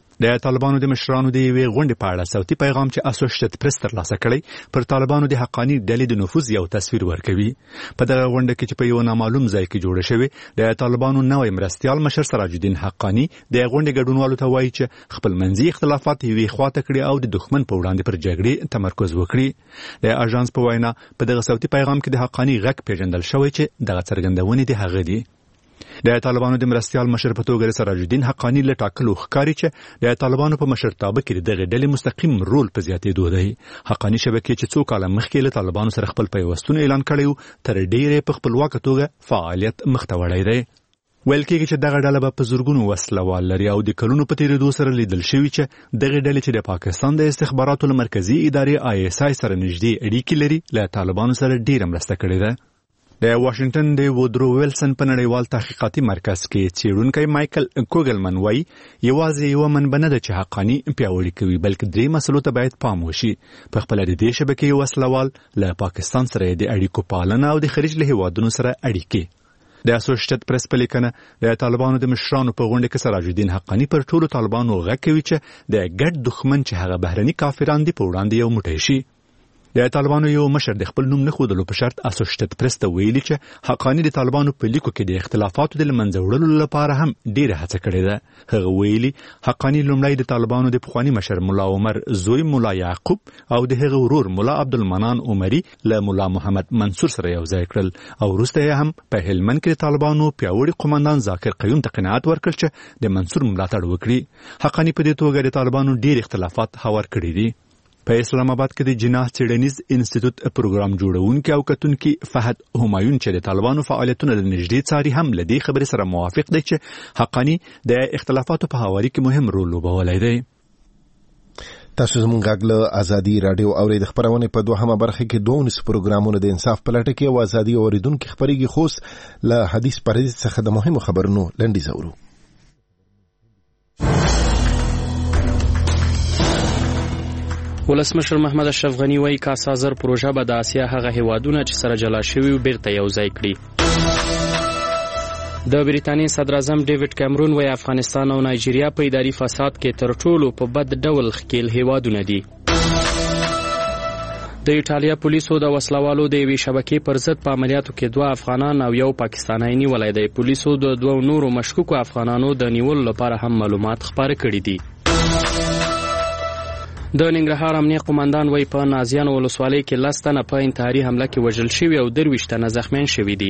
د طالبانو د مشرانو د یوې غونډې په اړه صوتي پیغام چې اسوسییټ پریس ترلاسه کړی پر طالبانو د حقانی ډلې د نفوذ یو تصویر ورکوي. په دغه غونډه کې چې په یو نامعلوم ځای کې جوړه شوې د طالبانو نوی مرستیال مشر سراج الدین حقانی د غونډې ګډونوالو ته وایي چې خپلمنځي اختلافات یوې خواته کړي او د دښمن په وړاندې پر جګړې تمرکز وکړي. د اژانس په وینا په دغه صوتي پیغام کې د حقانی غږ پیژندل شوی چې دغه څرګندونې د هغه دي. د طالبانو د مرستیال مشر په توګه سراج الدین حقانی له ټاکلو ښکاري چې د طالبانو په مشرتابه کې دغه ډلې مستقیم رول په زیاتېدو دی. حقانی شبکې چې څو کاله مخکې له طالبانو سره خپل پیوستون اعلان کړی و تر ډیرې په خپلواکه توګه فعالیت مخته وړی دی. ویل کېږي چې دغه ډله به په زرګونو وسلوال لري او د کلونو په تېرېدو سره لیدل شوي چې دغه ډلې چې د پاکستان د استخباراتو له مرکزي ادارې آی اس آی سره نږدې اړیکې لري له طالبانو سره ډیره مرسته کړې ده. د واشنگټن د وودرو ویلسن په نړیوال تحقیقاتي مرکز کې څېړونکی مایکل کوګلمن وایي یوازې یوه منبع نه ده چې حقاني پیاوړي کوي بلکې درې مسلو ته باید پام وشي. په خپله د دې شبکې وسلوال له پاکستان سره د اړیکو پالنه او د خلیج له هیوادونو سره اړیکې. د اسوسییټډ پریس په لیکنه د طالبانو د مشرانو په غونډه کې سراج الدین حقانی پر ټولو طالبانو غږ کوي چې د ګډ دښمن چې هغه بهرني کافران دي په وړاندې یو موټی شي. د طالبانو یو مشر د خپل نوم نه ښودلو په شرط اسوسییټډ پریس ته ویلي چې حقانی د طالبانو په لیکو کې د اختلافاتو د له منځه وړلو لپاره هم ډېره هڅه کړې ده. هغه ویلي حقانی لومړی د طالبانو د پخواني مشر ملا عمر زوی ملا یعقوب او د هغه ورور ملا عبدالمنان عمري له ملا محمد منصور سره یو ځای کړل او وروسته یې هم په هلمند کې د طالبانو پیاوړي قومندان ذاکر قیوم ته قناعت ورکړ چې د منصور ملاتړ وکړي. حقانی په دې توګه د طالبانو ډېر اختلافات هوار کړي دي. په اسلام آباد کې د جناح څېړنیز انسټیټیوټ پروګرام جوړونکي او کتونکي فهد همایون چې د طالبانو فعالیتونه د نږدې څاري هم له دې خبرې سره موافق دی چې حقانی د اختلافاتو په هواري کې مهم رول لوبولی دی. تاسو زموږ غږ له ازادي راډیو اورئ. د خپرونې په دوهمه برخه کې دوه نصف پروګرامونه د انصاف په لټه کې او ازادي اوریدونکو خبرېږي خوست له حدیث پردیس څخه د مهمو خبرونو لنډیز اورو. ولسمشر محمد اشرف غنی وایي کاسازر پروژه به د آسیا هغه هیوادونه چې سره جلا شوي بیرته یو ځای کړي. د بریتانیې صدر اعظم ډیوډ کیمرون وایي افغانستان او نایجیریا په اداري فساد کې تر ټولو په بد ډول ښکیل هیوادونه دي. د ایټالیا پولیسو د وسلوالو د یوې شبکې پر ضد په عملیاتو کې دوه افغانان او یو پاکستانی نیولی دی. پولیسو د دوو نورو مشکوکو افغانانو د نیولو لپاره هم معلومات خپاره کړي دي. د ننګرهار امنیه قومندان وایي په نازیانو ولسوالۍ کې لس تنه په انتحاري حمله کې وژل شوي او درویشت تنه زخمیان شوي دي.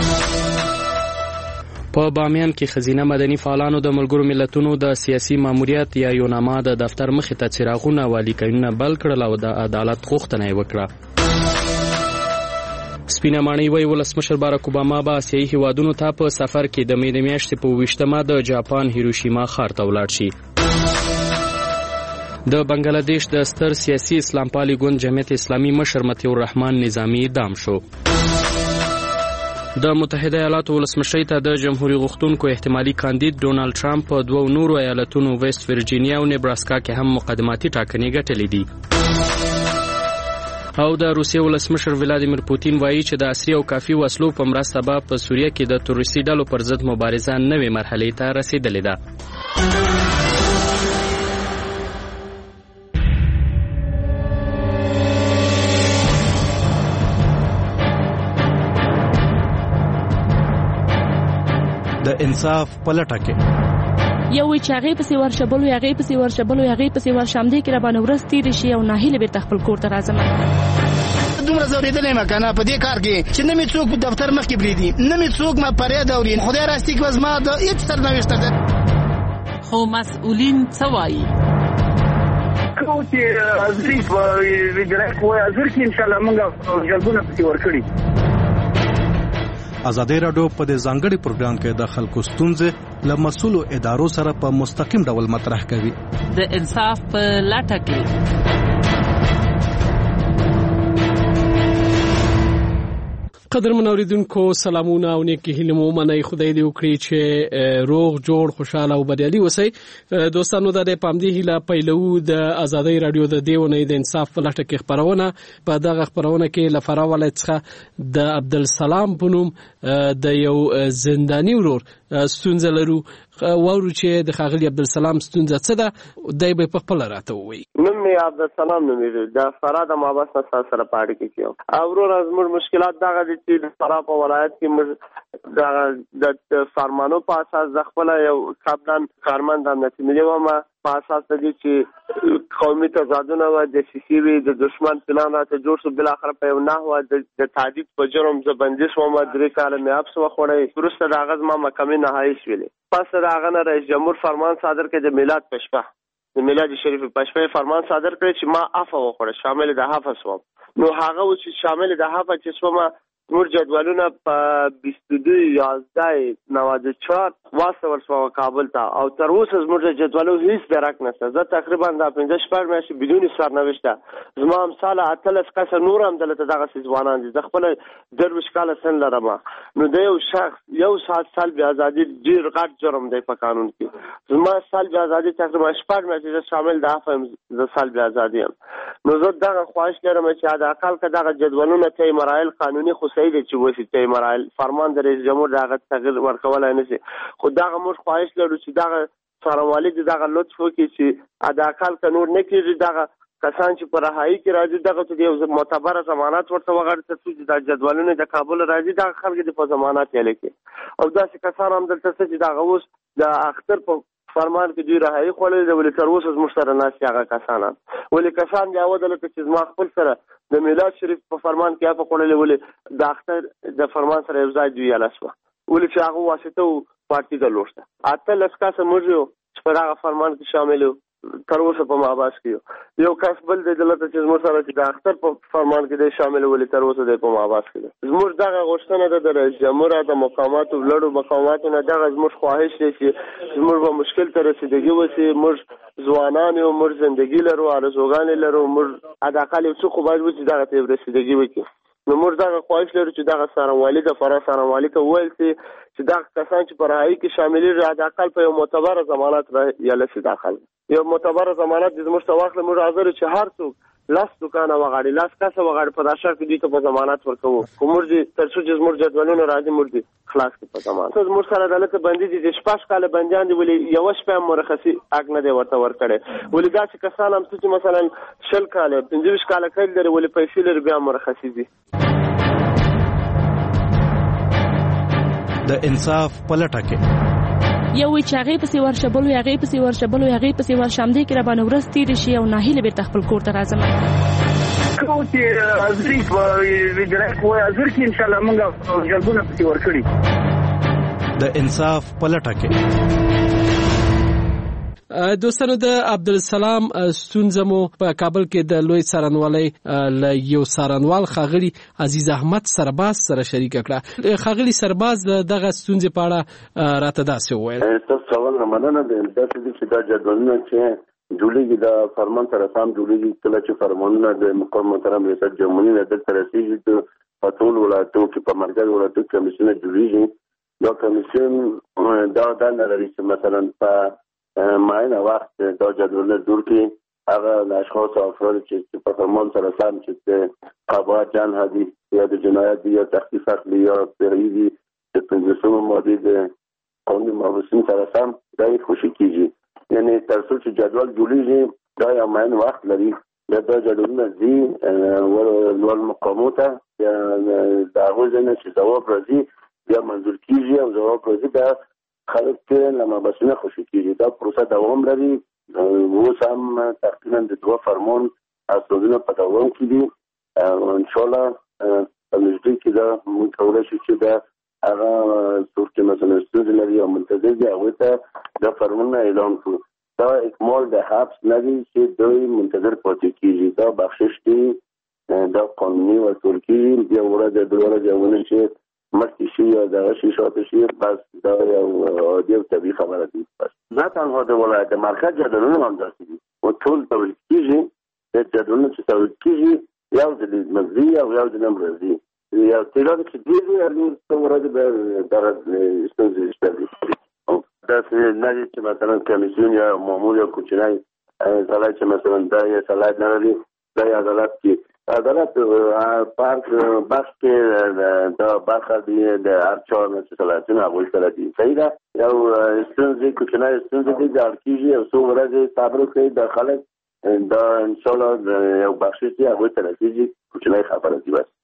په بامیان کې ښځینه مدني فعالانو د ملګرو ملتونو د سیاسي ماموریت یا یوناما د دفتر مخې ته څراغونه او لیکونه بل کړل او د عدالت غوښتنه یې وکړه. سپینه ماڼۍ وایي ولسمشر بارک اوباما به آسیایي هیوادونو ته په سفر کې د مې د میاشتې په اوویشتمه د جاپان هیروشیما ښار ته ولاړ شي. د بنگلاديش د ستر سیاسي اسلام پالي ګوند جمعیت اسلامي مشر مطیع الرحمن نظامی اعدام شو. د متحده ایالاتو ولسمشر ته د جمهوریت غوښتونکو احتمالي کاندید ډونالد ټرمپ په دوو نورو ایالتونو ویسټ ورجینیا او نیبراسکا کې هم مقدماتي ټاکنې ګټلې دي. او د روسیې ولسمشر ولادیمیر پوتین وایي چې د عصري او کافي وسلو په مرسته به په سوریه کې د تروریستي ډلو پر ضد مبارزه نوې مرحلې ته رسیدلې ده. د انصاف په لټه کې یو چې هغه پسې ورشبلو هغه پسې ورشبلو هغه پسې ورشم دي کې را باندې ورس تیر شي او ناهیله بیرته خپل کور ته راځم. دومره زوریدلې ما کنه په دې کار کې چې نه می څوک په دفتر مخ کې بریدي نه می څوک ما پرې دورین خدای راستي کې وزما د هیڅ سرنوشت ده. خو مسؤلین څه وایي؟ کوم چې ازري په ویډرک وای ازر کې ان شاء الله موږ جلبونه پکې ورکړي. ازادي راډیو په دې ځانګړي پروګرام کې د خلکو ستونزې له مسؤلو ادارو سره په مستقیم ډول مطرح کوي. د انصاف په لټه کې قدرمن اوریدونکو سلامونه او نیکی هیله مو منئ. خدای دې وکړي چې روغ جوړ خوشاله او بریالي اوسئ. دوستانو د پام دی هیله پیلو د ازادي رادیو د دیونه د انصاف په لټه کې خبرونه په دغه خبرونه کې لفرا ولایت څخه د عبدالسلام بنوم د یو زنداني ورور ستونزه لرو. وورو چې د خاغلی عبدالسلام ستونزه څه ده دای به په خپل راته وایي. نوم مې عبدالسلام نوم دی د فراد مابس نه سره پاړ کې کیو. اورور از موږ مشکلات دغه دي چې د فراد په ولایت کې موږ د فرمانو په اساس د خپل یو قبلن کارمند هم نتیجه و ما په اساس د دې چې قومي تضادونه و د سیسي وی د دشمن پلان راته جوړ شو بل اخر په یو نحوه د تعدید په جرم زبندیش و ما درې کال مې اپس و خوړې ورسته د اغاز ما محکمې نهایی شولې. پس د اغه نه رئیس جمهور فرمان صادر کړ د میلاد پښپا د میلاد شریف پښپا فرمان صادر کړ چې ما عفو وکړه شامل د حافظ و نو هغه چې شامل د حافظ چې ما زموږ جدولونه په بیست و دو یازده نود و چهار واستول شوه کابل ته او تر اوسه زموږ جدولو هیڅ درک نشته. زه تقریبا دا پنځه شپږ میاشتې بدون سرنوشته زما امثاله اتلس کسه نور هم دلته دغسې ځوانان دي. زه خپله درویشت کاله سن لرم. نو د یو شخص یو ساعت سلب ازادي ډېر غټ جرم دی په قانون کې. زما سلب ازادي تقریبا شپږ میاشتې شامل د عفو زه سلب ازادي یم. نو زه دغه خواهش لرم چې حداقل که دغه جدولونه طی مراحل قانوني خو صحیح دی چې وشي طی مراحل فرمان د رئیس جمهور دغه تغییر ورکولی نه شي. خو دغه موږ خواهش لرو چې دغه څارنوالي د دغه لطف وکړي چې حداقل که نور نه کېږي دغه کسان چې په رهایي کې راځي دغه ته د یو معتبره ضمانت ورته وغواړي تر څو چې دا جدولونه د کابل راځي دغه خلک دې په ضمانت یې کړي. او داسې کسان هم دلته شته چې دغه اوس د اختر په فرمان کې دوی رهایي خوړلې ده ولې تر اوسه زموږ سره ناست دي هغه کسان ولې کسان بیا ودرېدل چې زما خپل سره د میلاد شریف په فرمان کې عفو خوړلې ولې د اختر د فرمان سره یو ځای دوی یاله شوه ولې چې هغه واسطه و پارټي درلوده. اتلس کسه موږ یو چې په دغه فرمان کې شامل یو تر اوسه په محبس کې یو کس بل دی دلته چې زموږ سره چې د اختر په فرمان کې دی شامل ولې تر اوسه دی په محبس کې دی. زموږ دغه غوښتنه ده د رئیس جمهور د مقاماتو لوړو مقاماتو نه دغه زموږ خواهش دی چې زموږ به مشکل ته رسیدګي وشي. موږ ځوانان یو موږ زندګي لرو آرزوګانې لرو موږ حداقل یو څه خو باید وشي دغه ته رسیدګي وکړي. نو موږ دغه خواهش لرو چې دغه څارنوالي د فرا څارنوالي ته وویل شي چې دغه کسان چې په رهایي کې شاملېږي حداقل په یو معتبره ضمانت یاله شي داخل یو معتبره ضمانت دې زموږ ته واخلي. موږ حاضر چې هر څوک لاس دوکانه وغواړي لاس کسه وغواړي په دا شرط کې دوی ته په ضمانت ورکوو. خو موږ دې تر څو چې زموږ جدولونه راځي موږ دې خلاص کړي په ضمانت. زموږ سره دلته بندي دي چې شپږ کاله بندیان دي ولې یوه شپه هم مرخصي حق نه دی ورته ورکړی. ولې داسې کسان هم چې مثلا شل کاله پنځه ویشت کاله قید لري ولې پیسې لري بیا هم مرخصي دي. د انصاف پلټه کې یو چې هغه په سیور شبل وي هغه په سیور شبل وي هغه په سیور شامدې کې را باندې ورس تیر شي او ناهیله به خپل کور ته راځم. کوتي ازري په ویډرک وای ازر کې ان شاء الله موږ جلبونه په سیور کړی. د انصاف پلټه کې دوستانو د عبدالسلام ستونزمو په کابل کې د لوی څارنوالۍ له یو څارنوال ښاغلي عزیز احمد سرباز سره شریک کړه. ښاغلي سرباز دغه ستونزې په اړه راته داسې وویل. تاسو سوال مننه د داسې چې دا جدولونه چې جوړیږي د فرمان سره سم جوړیږي کله چې فرمانونه د مقام محترم ریاست جمهوریت نه دلته رسیږي په ټول ولایتونو کې په مرکز ولایتونو کې کمیسیون جوړیږي. دا کمیسیون دا دا نه لري چې مثلا په معینه وخت دا جدول جوړ کړي هغه اشخاص او افراد چې په فرمان سره سم چې قضاوت جنح دي یا د جنایت یا تخفیف عقلی یا تغییری د پنځمه ماده د قانون مابوسین سره سم دا خوشی کیږي. یعنی تر څو چې جدول جوړیږي دا یو معین وخت لري. دا جدولونه دي ول مقامات یا دا غوښنه چې جواب راځي یا منظور کیږي او جواب راځي دا خلک ته لمه بسنه خوشی کیږي. دا پروسه دوام لري. اوس هم تقریبا د دوه فرمان اساسونه په دوام کې دي او ان شاء الله په نږدې کې دا موږ کولای شو چې دا هغه څوک مثلا ستاسو لري او منتظر دي هغه ته دا فرمان اعلان کړو. دا اکمال د حبس لري چې دوی منتظر پاتې کیږي. دا بخشش دی دا قانوني ورکول کیږي بیا ورته د دوه ځایونه چې مخکې شي یا دغه شي شاته شي بس دا یو عادي او طبیعي خبره دي. بس نه تنها د ولایت مرکز جدولونه هم داسې دي او ټول تولید کېږي د جدولونه چې تولید کېږي یو د مزي او یو د نمرزي یو تعداد چې دی یعنی څومره به دغه ستونزې شته. داسې نه دي چې مثلا کمیسیون یا مامور یا کوچنی ځای چې مثلا دا یې صلاحیت نه لري دا یې عدالت کې عدالت پارک بس کې د برخه دی د هر چا چې صلاحیتونه هغوی سره دي. صحیح ده. یو ستونزې کوچنی ستونزې دي د حل کېږي او څو ورځې صبر وکړي د خلک دا انشاءالله یو بخشش دی هغوی ته رسېږي کوچنی خبره دي. بس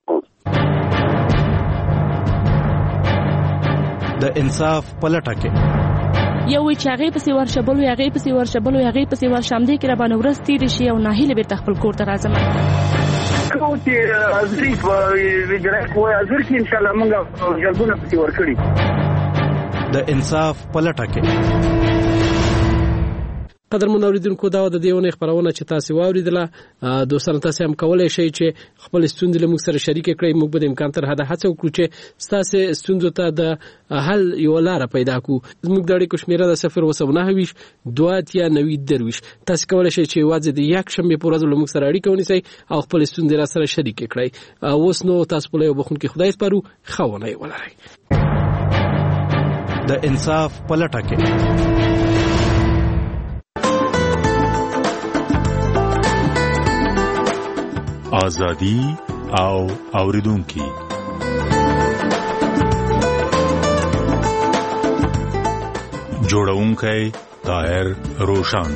د انصاف پلټه کې یو چې هغه په سیور شبل وي هغه په سیور شبل وي هغه په سیور شامدې کې را باندې ورس تیر شي او ناهیله به خپل کور ته راځم. کوتي ازري په ویډرک وای ازر کې ان شاء الله موږ جلبونه په سیور کړی. د انصاف پلټه کې قدرمن اوریدونکو دا د دیونه خبرونه چې تاسو واوریدله دوستان تاسو هم کولای شئ چې خپل ستوندې له موږ سره شریک کړئ. موږ به د امکان تر حده هڅه وکړو چې تاسو ستوندو ته د حل یو لار پیدا کړو. موږ د اړیکو شمیره د صفر و نه ویش دوه اتیا نوي درویش. تاسو کولای شئ چې واځي د یک شنبه پر ورځ له موږ سره اړیکه ونیسئ او خپل ستوندې را سره شریک کړئ. اوس نو تاسو په یو بخون کې خدای سپارو خونه ولرئ. د انصاف پلټه کې آزادی او اوریدونکي جوړونکی طاهر روشان.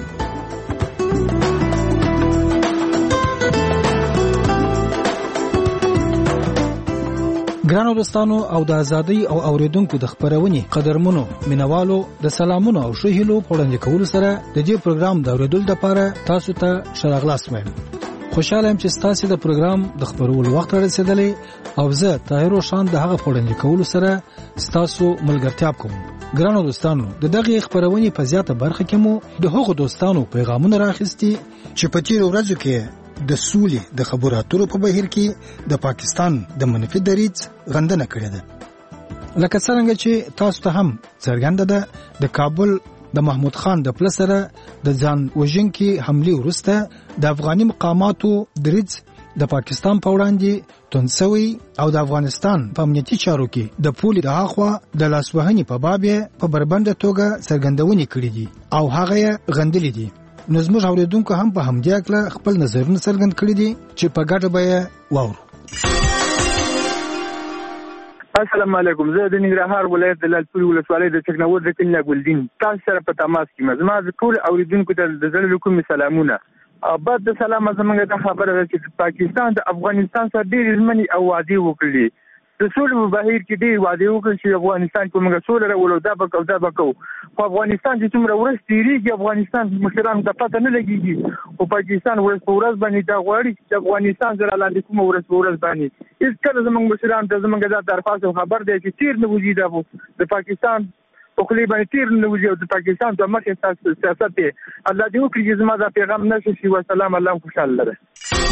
ګرانو دوستانو او د ازادۍ او اوریدونکو د خبرونې قدرمنو مینوالو د سلامونو او شهیلو پوړاندې کول سره د دې پروګرام د اوریدل لپاره تاسو ته شراغلاس وایم. خوشاله یم چې تاسو د پروګرام د خبرولو وخت رسیدلی او زه طاهر روشان د هغه پوړاندې کول سره تاسو ملګرتیا کوم. ګرانو دوستانو د دغه خبرونې په زیاته برخه کې مو د هغو دوستانو پیغامونه راخستي چې په تیر ورځو کې د سولې د خبرو اترو په بهیر کې د پاکستان د منفي دریځ غندنه کړې ده. لکه څنګه چې تاسو ته هم څرګنده ده د کابل د محمود خان د پل سره د ځان وژونکي حملې وروسته د افغاني مقاماتو دریځ د پاکستان په وړاندې تونسوي او د افغانستان په امنیتي چارو کې د پولې د هاخوا د لاسوهنې په باب په بربنده توګه څرګندونې کړې دي او هغه یې غندلې دي. نو زموږ اوریدونکو هم په همدې اړه خپل نظرونه څرګند کړي دي چې په ګډه به یې واورو. السلام علیکم. زه د ننګرهار ولایت د لالپورې ولسوالۍ د چکنور د کلي ګلدین تاسو سره په تماس کې یم. زما د ټول اوریدونکو ته د زړه له کومې سلامونه. بعد د سلامه زموږ د خبره ده چې پاکستان د افغانستان سره ډېرې ژمنې او وعدې وکړلې. د سولې په بهیر کې ډېرې وعدې وکړل چې افغانستان کې موږ سوله راولو، دا به کوو دا به کوو. خو افغانستان چې څومره ورځ تېرېږي افغانستان مشرانو ته پته نه لګېږي. خو پاکستان ورځ په ورځ باندې دا غواړي چې افغانستان سره لاندې کومه ورځ په ورځ باندې هېڅکله زموږ مشرانو ته زموږ دا درخواست خبر دی چې تېر نه وځي دا د پاکستان په خولې باندې تېر نه وځي او د پاکستان په مخې سیاست دی. الله دې وکړي چې زما دا پیغام نشي شي. وسلام. الله خوشحاله لره.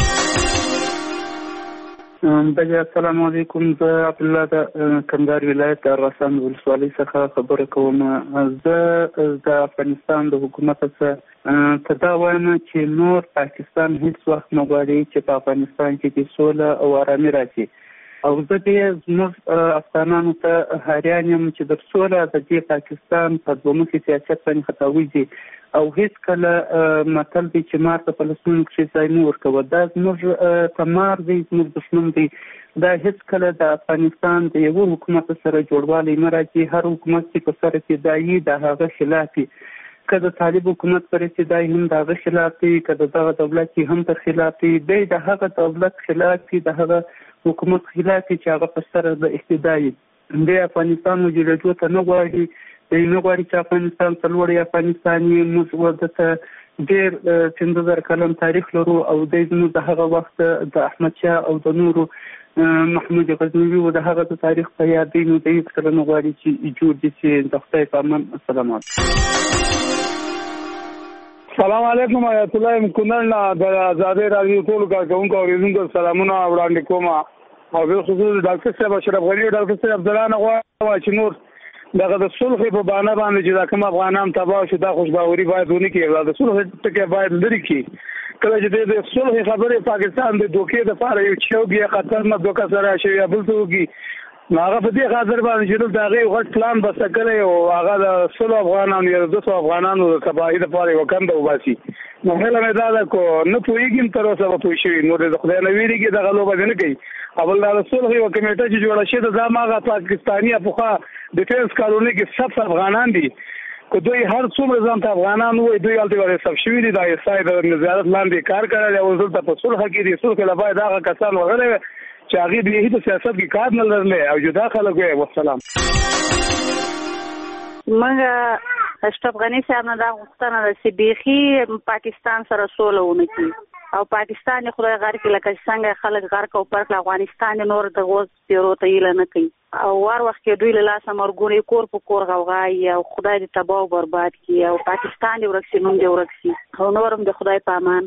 بجا السلام علیکم. زه عبدالله د کندهار ولایت د ارغسان ولسوالۍ څخه خبره کوم. زه د افغانستان د حکومت څخه ته دا وایم چې نور پاکستان هیڅ وخت نه غواړي چې په افغانستان کې د سوله او آرامي راشي او زه دې زموږ افغانانو ته حیران یم چې د سوله د دې پاکستان په دومره سیاست باندې خطا وځي او هیڅ کله مطلب دی چې مار ته فلسطین کې ځای نه ورکوي. دا زموږ تمار دی، زموږ دښمن دی. دا هیڅ کله د افغانستان د یو حکومت سره جوړوالی نه راځي. هر حکومت چې په سر ابتدایي د هغه خلاف وي. که د طالب حکومت پر ابتدایي هم د هغه خلاف وي، که د دغه دولت هم په خلاف وي، دی د هغه دولت خلاف وي، د هغه حکومت خلاف وي چې هغه په سر د ابتدایي. د افغانستان وجودو ته نه غواړي. د نه غواړي چې افغانستان څلوړی افغانستاني موږ ورته ډېر پنځه زره کلن تاریخ لرو او د زموږ د هغه وخت د احمد شاه او د نورو محمود غزنوي او د هغه د تاریخ په یاد دی. نو د هیڅ کله نه غواړي چې جوړ دي چې د خدای په امان. السلام علیکم. سلام علیکم. آیت الله مکنن د آزادۍ رادیو ټول کارکونکو اوریدونکو سلامونه وړاندې کوم او به خصوص ډاکټر صاحب اشرف غنی او ډاکټر صاحب عبدالله نغوا چې نور دغه د صلح په بانه باندې چې دا کوم افغانان تباه شو دا خوشباوري باید ونی کړي. د صلح ټکی باید لري کړي. کله چې د صلح خبرې پاکستان د دوکې د پاره یو چوغي خطر نه دوکا سره شي یا بل څوګي هغه په دې خاطر باندې چې دا غي غټ پلان بس کړي او هغه د صلح افغانانو یا د افغانانو د تباہي د پاره وکند وباسي. نو هله مې دا کو نه پوېږم تر اوسه په پوښي نو د خدای نو ویریږي د غلو باندې نه کوي. اول د صلح یو کمیټه چې جوړه شي د زماغه پاکستاني افغا ډیفنس کالونی کې سب افغانان دي. کو دوی هر څومره ځان ته افغانان وي دوی الته ورې سب شوی دي. دا یې ساید د نظارت لاندې کار کړل او زړه په صلح کې دي. صلح له باید هغه کسان وغره چې هغه به هیڅ سیاست کې کار نه لرل او جدا خلک وي. والسلام. منګه اشرف غنی صاحب نه دا غوښتنه ده چې بیخي پاکستان سره سوله ونه کړي او پاکستان خدای غار کې لکه څنګه خلک غار کو پر افغانستان نور د غوز تیرو ته یل نه کوي او ور وخت کې دوی له لاسه مرګونی کور په کور غوغای او خدای دې تباہ او برباد کړي او پاکستان دې ورکسي نوم دې ورکسي او نورم د خدای په امان.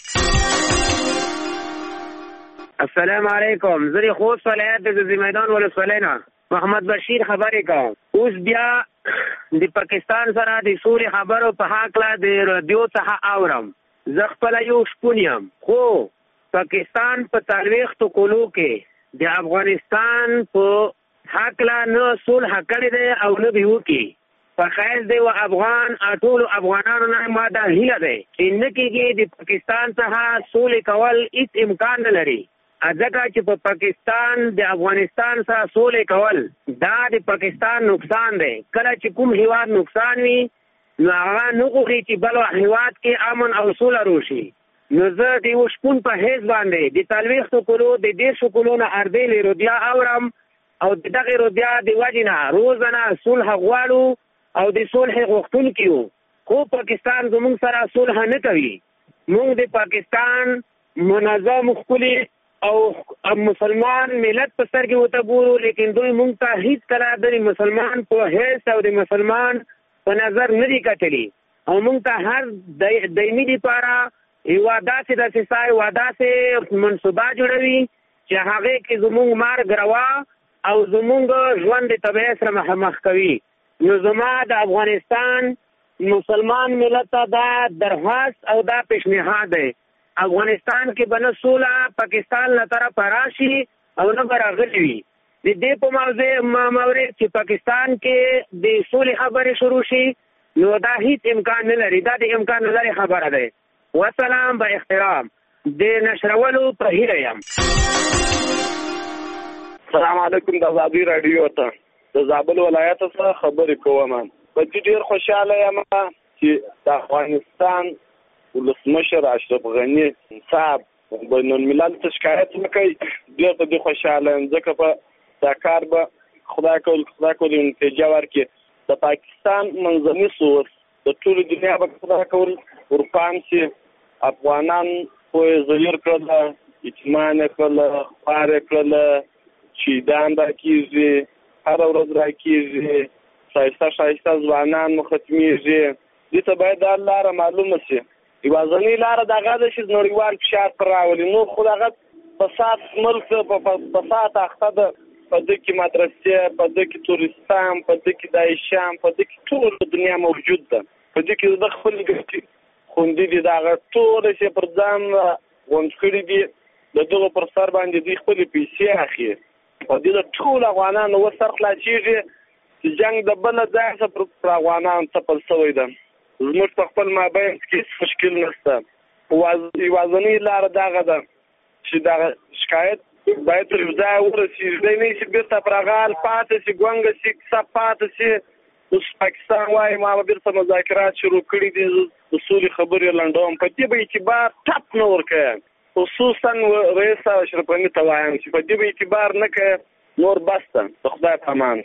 السلام علیکم. زری خوست ولایت د زمیدان ولسوالۍ نه محمد بشیر خبرې کوم. اوس بیا د پاکستان سره د سولې خبرو په حق لا د رادیو څخه اورم. زه خپل یو شپون یم خو پاکستان په څلوېښتو کلو کې د افغانستان په حق لا نه صلح کړی دی او نه به وکړي. په خیر دی و افغان ټولو افغانانو نه ما دا هیله دی چې نه کېږي د پاکستان څخه سولې کول هېڅ امکان نه لري ځکه چې په پاکستان د افغانستان سره سولې کول دا د پاکستان نقصان دی. کله چې کوم هیواد نقصان وي نو هغه نه غواړي چې بل هیواد کې امن او سوله راشي. نو زه د یو شپون په حیث باندې د څلوېښتو کلو د دېرشو کلو نه اردلې رودیا اورم او د دغې رودیا د وجې نه روزانه صلح غواړو او د صلح غوښتونکي یو خو پاکستان زموږ سره صلح نه کوي. موږ د پاکستان منظم ښکلي او مسلمان ملت په سترګې ورته ګورو لیکن دوی موږ ته هېڅ کله د مسلمان په حیث او د مسلمان په نظر نه دي کتلي او موږ ته هر دایمي دپاره یوه داسې دسیسه یوه داسې منصوبه جوړوي چې هغې کې زموږ مرګ روا او زموږ ژوند د تبعیض سره مخامخ کوي. نو زما د افغانستان مسلمان ملت ته دا درخواست او دا پیشنهاد دی افغانستان کې به نه سوله پاکستان له طرفه راشي او نه به راغلي وي. د دې په موضوع مورد چې پاکستان کې د سولې خبرې شروع شي نو دا هیڅ امکان نه لري. دا د امکان نه لري خبره ده. وسلام به احترام د نشرولو په هیله یم. السلام علیکم. د آزادي رادیو ته د زابل ولایت څخه خبرې کوم. په دې ډېر خوشاله یم چې د افغانستان ولسمشر اشرف غني صاحب بین الملل ته شکایت وکړي. ډېر په دې خوشاله یم ځکه په دا کار به خدای کول خدای کول نتیجه ورکړي. د پاکستان منځني سوس د ټولو دنیا به خدای کول ورپام شي. افغانان خو یې زهیر کړله اطمینان یې کړله خوار یې کړله شهیدان را کېږي هره ورځ را کېږي ښایسته ښایسته ځوانان مو ختمېږي. دې ته باید دا لاره معلومه شي. یوازنۍ لاره دغه ده چې نړیوال فشار پر راولي. نور خو دغه فساد ملک فساد اخته ده. په دې کې مدرسې په دې کې تورستان په دې کې داعشان په دې کې ټول دنیا موجود ده. په دې کې د خپل ګټې خوندې دي دغه ټول چې پر ځان غونډ کړي دي د دغه پر سر باندې دوی خپلې پیسې اخلي. په دې د ټول افغانانو ور سر خلاصېږي چې جنګ د بله ځای څخه پر افغانانو څپل شوی ده. زموږ په خپل مابین کې هېڅ مشکل نشته. یوازنۍ لاره دغه ده چې دغه شکایت باید تر یو ځای ورسېږي. دی نه شي بېرته پر هغه حال پاتې شي ګونګه شي کیسه پاتې شي. اوس پاکستان وایي ما به بېرته مذاکرات شروع کړي دي د سولې خبرې لنډوم. په دې به اعتبار ټپ نه ورکوي. خصوصا رئیس اشرف غني ته وایم چې په دې به اعتبار نه کوي نور بس ده. د خدای په امان.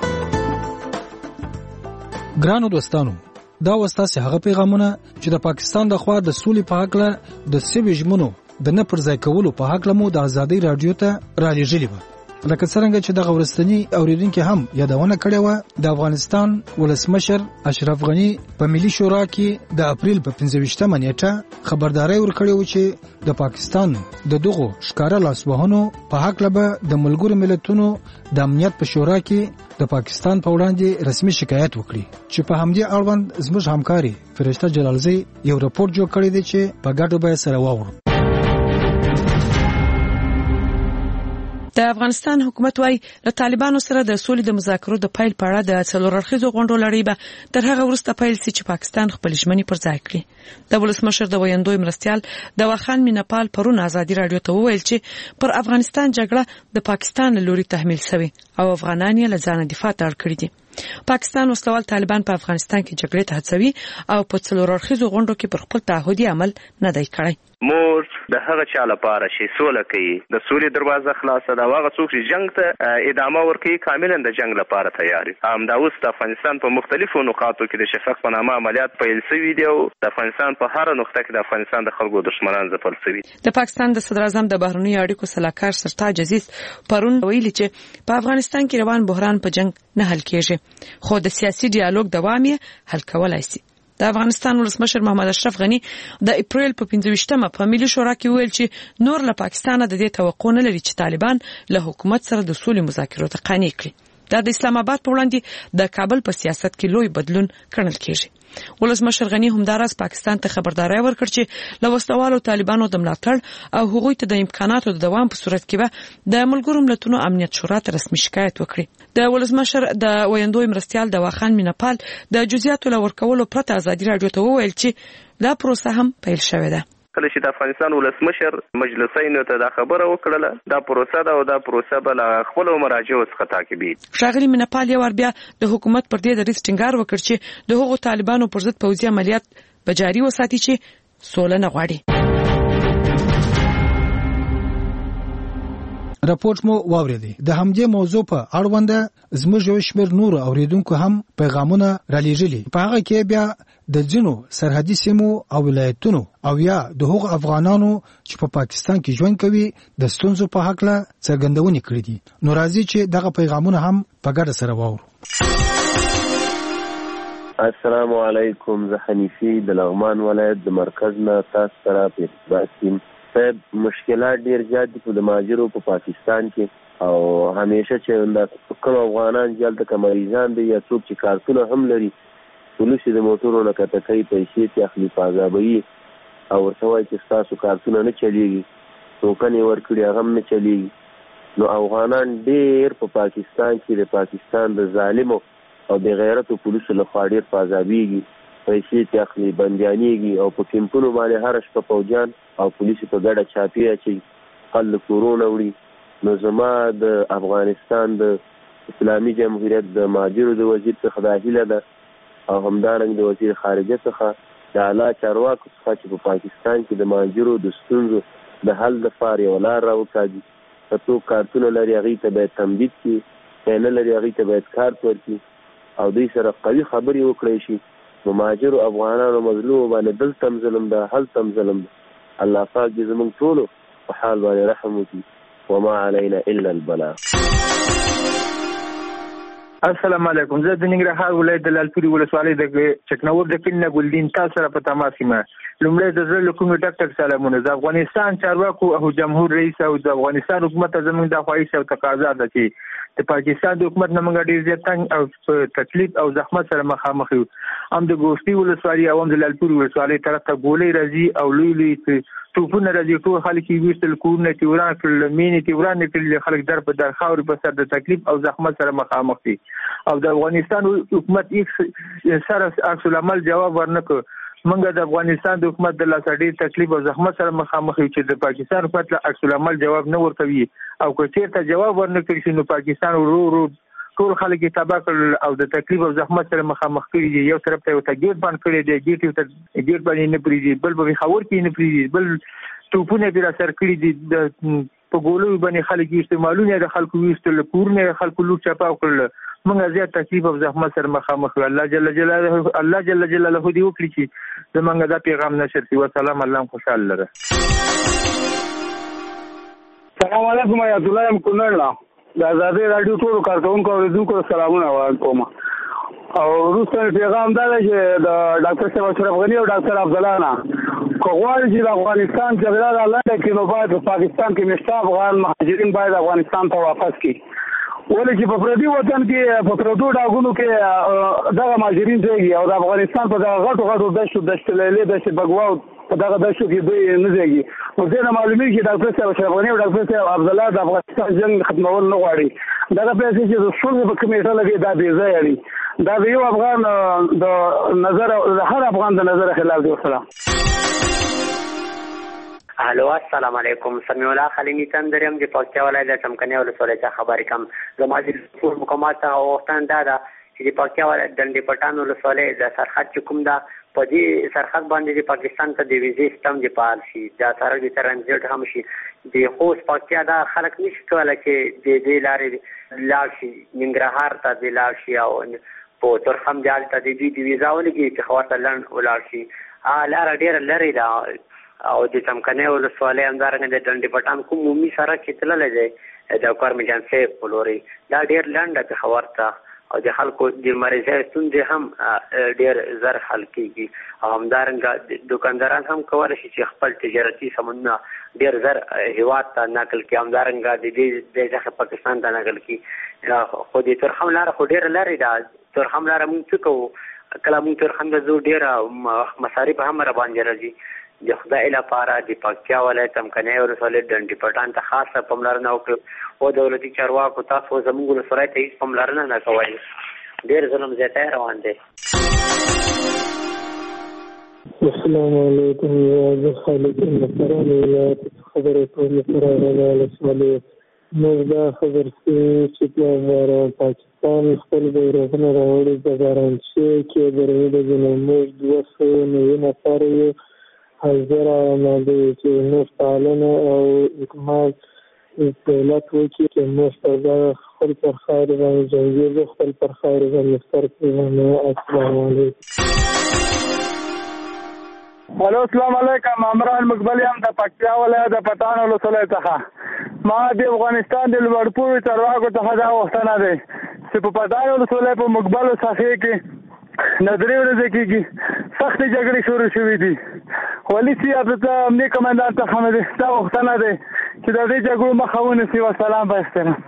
ګرانو دوستانو دا و ستاسې هغه پیغامونه چې د پاکستان د خوا د سولې په هکله د سوي ژمنو د نه پر ځای کولو په هکله مو د آزادۍ رادیو ته رالېږلې وه. لکه څرنګه چې دغه ورستني اوریدونکي هم یادونه کړې وه د افغانستان ولسمشر اشرف غني په ملي شورا کې د اپریل په پنځه ویشتمه نیټه خبرداری ورکړې و چې د پاکستان د دغو ښکاره لاسوهنو په هکله به د ملګرو ملتونو د امنیت په شورا کې د پاکستان په وړاندې رسمي شکایت وکړي چې په همدې اړوند زموږ همکاري فرشته جلالزی یو راپور جوړ کړی دی چې په ګډه به سره واورو. د افغانستان حکومت وايي له طالبانو سره د سولې د مذاکرو د پیل په اړه د څلور اړخیزو غونډو لړۍ به تر هغه وروسته پیل شي چې پاکستان خپل ژمنې پر ځای کړي. د ولسمشر د ویاندوی مرستیال د واخان مینپال پرون آزادي رادیو ته وویل چې پر افغانستان جګړه د پاکستان لوري تحمیل شوی او افغانان یې له ځانه دفاع ته اړ کړي دي. پاکستان وسلوال طالبان په افغانستان کې جګړې ته هڅوي او په څلور اړخیزو غونډو کې پر خپل تعهدي عمل نه دی کړی. مور د هغه چا لپاره چې سوله کوي د سولې دروازه خلاصه ده، هغه څوک چې جنگ ته ادامه ورکوي کاملا د جنگ لپاره تیار دي. همدا اوس د افغانستان په مختلفو نقاطو کې د شفق په نامه عملیات پیل شوي دي او د افغانستان په هر نقطه کې د افغانستان د خلکو دښمنان ځپل شوي. د پاکستان د صدر اعظم د بهرنیو اړیکو سلاکار سرتاج عزیز پرون ویلي چې په افغانستان کې روان بحران په جنگ نه حل کیږي، خو د سیاسي ډیالوګ دوام یې حل کولای شي. د افغانستان ولسمشر محمد اشرف غنی د اپریل په پنځه ویشتمه په ملي شورا کې ویل چې نور له پاکستان د دې توقع نه لري چې طالبان له حکومت سره د سولې مذاکرو ته قانع کړي. دا د اسلام آباد په وړاندې د کابل په سیاست کې لوی بدلون ګڼل کیږي. ولسمشر غنی همداراز پاکستان ته خبرداري ورکړه چې له وسلوالو طالبانو د ملاتړ او هغوی ته د امکاناتو د دوام په صورت کې به د ملګرو ملتونو امنیت شورا ته رسمي شکایت وکړي. د ولسمشر د ویندوی مرستيال دواخان مینپال د جزئیاتو لور کولو پرته ازادي راډیو ته وویل چې دا پروسه هم پیل شوې ده. کله چې د افغانستان ولسمشر مجلسینو ته دا خبره وکړه دا پروسه ده او دا پروسه بل خپل مراجعو څخه تعقیبي. ښاغلي مینپال یو بیا د حکومت پر دې د ریس ټینګار وکړ چې د هغو طالبانو پر ضد پوځي عملیات به جاري وساتي چې سوله نه غواړي. راپورټ مو واوریدي. د همدې موضوع په اړوند زموږ یو شمېر نور اوریدونکو هم پیغامونه را لېږلي. په هغه کې بیا د ځینو سرحدي سیمو او ولایتونو او یا د هغو افغانانو چې په پاکستان کې ژوند کوي د ستونزو په حق له څرګندونې کړې دي. نو راځي چې دغه پیغامونه هم په ګډه سره واورو. السلام علیکم، زه حنیفي د لغمان ولایت د مرکز نه تاسو سره په ارتباط کې. صاحب مشکلات ډیر زیات دي په مهاجرو په پاکستان کې او همیشه چې د کوم افغانان جلته کمریزان دي یا څوک چې کارتونه هم لري پولیس د موټرو نه کته کوي پیسې ته اخلي پازابوي او ورته وایي چې تاسو کارتونه نه چلیږي ټوکن یې ورکړي هغه هم نه چلیږي. نو افغانان ډیر په پاکستان کې د پاکستان د ظالمو او د غیرتو پولیسو لخوا ډیر پازابيږي، پیسې ته اخلي، بندیانېږي او په کیمپونو باندې هر شپه فوجان او پولیسو په ګډه چاپی اچي خلک کورونه وړي. نو زما د افغانستان د اسلامي جمهوریت د مهاجرو د وزیر څخه د هیله ده او همدارنګه د وزیر خارجه څخه د اعلی چارواکو څخه چې په پاکستان کې د مهاجرو د ستونزو د حل لپاره یو لار راوکاږي. که څوک کارتونه لري هغې ته باید تمدید کړي، که نه لري هغې ته باید کارت ورکړي او دوی سره قوي خبرې وکړی شي. نو مهاجرو افغانانو مظلومو باندې دلته هم ظلم ده، هلته هم ظلم ده. الله پاک دې زموږ ټولو په حال باندې رحم وکړي. وما علینا الا البلاغ. السلام علیکم، زه د ننګرهار ولایت د لالپورې ولسوالۍ د چکنور د کلي نه ګلدین تاسو سره په تماس یم. لومړی د زړه له کومې ډاکټر سلامونه. د افغانستان چارواکو او جمهور رئیس او د افغانستان حکومت ته زموږ د خواهش او تقاضا ده چې د پاکستان د حکومت نه موږ ډېر زیات تنګ او تکلیف او زحمت سره مخامخ یو. هم د ګوشتي ولسوالۍ او هم د لالپورې ولسوالۍ طرف ته ګولۍ راځي او لوی لوی توپونه راځي. ټول خلک یې ویشتل، کورونه یې وران کړل، مینې یې وران کړل، خلک در په در خاورې په سر د تکلیف او زحمت سره مخامخ دي او د افغانستان حکومت هیڅ سره عکس العمل جواب ورنکړ. موږ د افغانستان د حکومت د لاسه ډېر تکلیف او زحمت سره مخامخ یو چې د پاکستان حکومت له عکس العمل جواب نه ورکوي او که چېرته جواب ورنکړي شي نو پاکستان ورو ورو ټول خلک یې تباه کړل او د تکلیف او زحمت سره مخامخ کړي دي. یو طرف ته یو ته ګیټ بند کړی دی، ګیټ یو ته ګیټ باندې نه پرېږدي، بل به خاور کې نه پرېږدي، بل توپونه پرې راسر کړي دي. د په ګولو باندې خلک استعمالونه د خلکو ویستل، کورونه خلکو لوټ چپاو کړل. موږ زیات تکلیف او زحمت سره مخامخ یو. الله جل جلاله الله جل جلاله دې وکړي چې زمونږ دا پیغام نشر شي. والسلام، الله خوشاله لره. السلام علیکم، آیت الله یم کونړ. د آزادۍ راډیو ټولو کارکونکو او اوریدونکو سلامونه وایم. او وروسته پیغام دا دی چې د ډاکټر صاحب اشرف غني او ډاکټر عبدالله نه که غواړي چې د افغانستان جګړه رالنډه کړي نو باید په پاکستان کې مشته افغان مهاجرین باید افغانستان ته واپس کړي. ولې چې په پردي وطن کې په پردو ډاګونو کې دغه مهاجرین ځایږي او د افغانستان په دغه غټو غټو دشتو دشت لیلې دشت بګواو په دغه دشتو کې دوی نه ځایږي. نو دې نه معلومیږي چې ډاکټر صاحب اشرف غني او ډاکټر صاحب عبدالله د افغانستان جنګ ختمول نه غواړي. دغه پیسې چې د صلح په کمیټه لګي دا بې ځایه دي. دا د یو افغان د نظر د هر افغان د نظر خلاف دی. والسلام. الو السلام علیکم، سمیع الله خلیمی تندریم د پکتیا ولایت د چمکنه ولسوالۍ څخه خبرې کوم. زما د ټول مقامات ته غوښتنه ده چې د پکتیا ولایت د ډنډ پټان ولسوالۍ د سرحد کوم دا په دې سرحد باندې د پاکستان ته د ویزې سیستم د فعال شي، دا سره د ترانزیت هم شي. د خوست پکتیا دا خلک نشي کولی چې د دې لارې لاړ شي ننګرهار ته د لاړ شي او په تورخم د هلته د دوی د ویزا ولګي چې خوا ته لنډ ولاړ شي. لاره ډېره لرې ده او د څمکنیو ولسوالۍ همدارنګه د ډنډې پټان کوم عمومي سړک چې تللی دی د کار میجان صاحب په لورې دا ډېر لنډ ده پېښور ته او د خلکو د مریضۍ ستونزې هم ډېر زر حل کېږي او همدارنګه دکانداران هم کولی شي چې خپل تجارتي سامانونه ډېر زر هېواد ته نقل کړي، همدارنګه د دې ځای څخه پاکستان ته نقل کړي. خو د تورخم لاره خو ډېره لرې ده. تورخم لاره مونږ څه کوو، کله مونږ تورخم ته ځو ډېره مصارف هم را باندې راځي. د خدای لپاره د پکتیا ولایت څمکنیو ولسوالۍ ډنډې پټان ته خاصه پاملرنه وکړو او دولتي چارواکو تاسو زموږ ولسوالۍ ته هېڅ پاملرنه نه کوئ. ډېر ظلم زیاتی روان دی. السلام علیکم. زه خالد محترم ولایت خبرې کوم سره ولسوالۍ. موږ دا خبر چې په پاکستان خپل بیرغونه راوړي د بارانچي کې درېدل نو موږ دوه سوه نوي نفر یو حاضر آماده چې موږ پالنه او اکمال دولت وکړي چې موږ پر دغه خپل پر خاورې باندې جنګېږو، خپل پر خاورې باندې سر کړو. السلام علیکم. هلو السلام علیکم. عمران مقبل یم د پکتیا ولایت د پټان ولسوالۍ څخه. ما د افغانستان د لوړپوړو چارواکو څخه دا غوښتنه دی چې په پټان ولسوالۍ په مقبلو ساحې کې نه درې ورځې کېږي سختې جګړې شروع شوې دي. والي صاحب ته امني کمانډان څخه مې دا غوښتنه دی چې د دې جګړو مخه ونیسي. وسلام په احترام.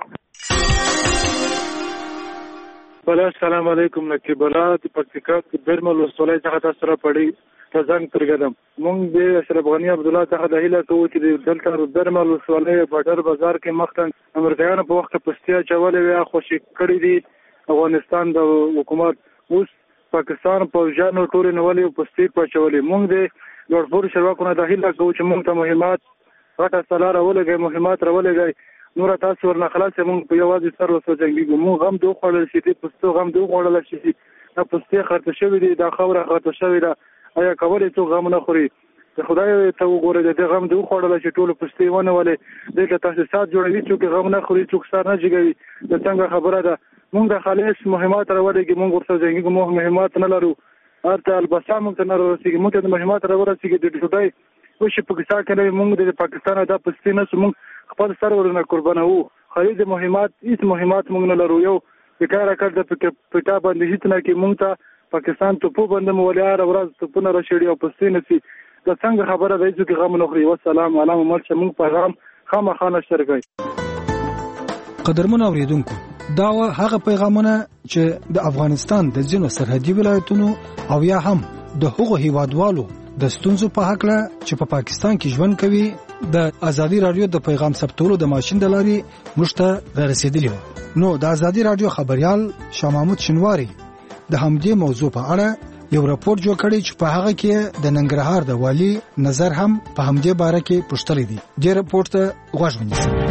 بله السلام علیکم. نقیب الله د پکتیکا د برمل ولسوالۍ څخه تاسو سره پړی ته زنګ ترګدم. موږ د اشرف غني عبدالله څخه د هیله کوو چې دلته برمل ولسوالۍ بډر بازار کې مخکې امریکایانو په وخت پستې اچولې وې خوشي کړي دي افغانستان د حکومت. اوس پاکستان پوځیانو ټولې نیولې او پستې پاچولې. موږ د لوړپوړو چارواکو نه دا هیله کوو چې موږ ته مهمات غټه سلا راولګئ، مهمات راولګئ. نوره تاسو ورنه خلاص موږ په یوازې سر ورسره جنګېږو. موږ غم د وخوړل شي، د پستو غم د وخوړل شي. دا پستې خرڅه شوې دي، دا خاوره خرڅه شوې ده. آیا کولی څوک غم نه خوري؟ د خدای ته وګورئ د دې غم د وخوړل شي ټولو پستې ونیولې. دلته تاسیسات جوړوي، څوک غم نه خوري، څوک سر نه جګوي. د څنګه خبره ده موږ د خالص مهمات راولېږي، موږ ورسره جنګېږو. موږ مهمات نه لرو، هلته البسا موږ ته نه رارسېږي. موږ ته د مهمات راورسېږي د ډوډۍ وشي په کیسه کې نه. موږ د پاکستان دا پستې نه سو، موږ خپل سر ورنه قربانوو. خالد مهمات هېڅ مهمات موږ نه لرو. یو بېکاره کار د پټا باندې هېڅ نه کې موږ ته پاکستان توپو باندې مولې هره ورځ توپونه راشړي او پستې نه سي. دا څنګه خبره ده چې غم نه خوري. والسلام علامه مرشه موږ پیغام خامخا نشر کوي. قدرمن اوریدونکو، دا هغه پیغامونه چې د افغانستان د ځینو سرحدي ولایتونو او یا هم د هغو هیوادوالو د ستونزو په هکله چې په پا پاکستان کې ژوند کوي د ازادي رادیو د پیغام ثبتولو د ماشین د لارې موږ ته رسیدلی وو. نو د ازادي رادیو خبريال شاه محمود شنواری د همدې موضوع په اړه یو راپور جوړ کړی چې په هغه کې د ننګرهار د والی نظر هم په همدې باره کې پوښتلی دی. دې راپور ته غوږ ونیسئ.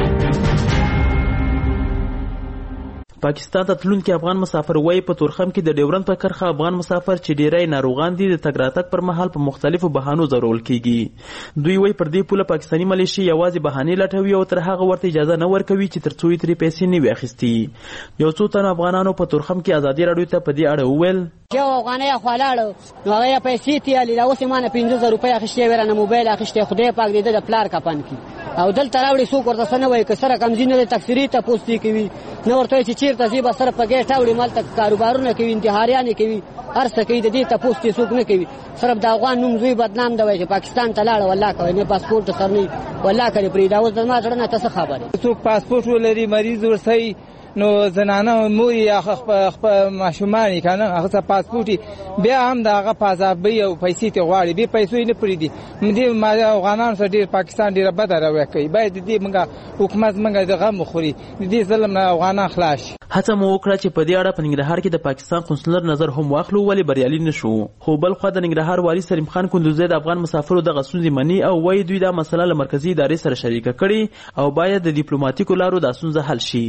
پاکستان ته تلونکي افغان مسافر وایي په تورخم کې د ډیورند په کرښه افغان مسافر چې ډیری ناروغان دي د تګ راتګ پر مهال په مختلفو بهانو ضرول کیږي. دوی وایي پر دې پوله پاکستاني ملیشي یوازې بهانې لټوي او تر هغه ورته اجازه نه ورکوي چې تر څو یې ترې پیسې نه وي اخیستي. یو څو تن افغانانو په تورخم کې ازادي راډیو ته په دې اړه وویل یو افغانۍ خو لاړو نو هغه پیسې تیالي دا اوس یې مانه پنځه زره روپۍ اخیستې وې رانه موبایل اخیستې. خدای پاک دې د پلار کپن کړي او دلته راوړي څوک ورته څه نه وایي که سره کمزي نه دی تکثري تپوس دې کوي نه ورته وایي چې چېرته ځي به سره په ګیټ راوړي مالته کاروبارونه کوي انتحاریانې کوي هر څه کوي د دې تپوس دې څوک نه کوي. صرف د افغان نوم زوی بدنام دی وایي چې پاکستان ته لاړه والله کوي نه پاسپورټ سر نه والله کوي پرېږده. اوس زما زړه نه ته څه خبرې څوک پاسپورټ ولري مریض ورسوي نو زنانه مور یا خپل ماشومان کنه هغه ته پاسپورت بیا هم د هغه پازابي او پیسې ته غواړي به پیسې نه پریدي. مې ما افغانان سره ډیر پاکستان ډیر بد راوي کوي. باید دې موږ حکومت موږ د غم خوري دې ظلم نه افغانان خلاص. هڅه مو وکړه چې په دې اړه په ننګرهار کې د پاکستان قونسلر نظر هم واخلو ولې بریالي نشو. خو بل خو د ننګرهار والي سلیم خان کندوزی د افغان مسافرو د غسونځي منی او وایي دوی دا مسله له مرکزی ادارې سره شریکه کړي او باید د ډیپلوماټیکو لارو د اسونځ حل شي.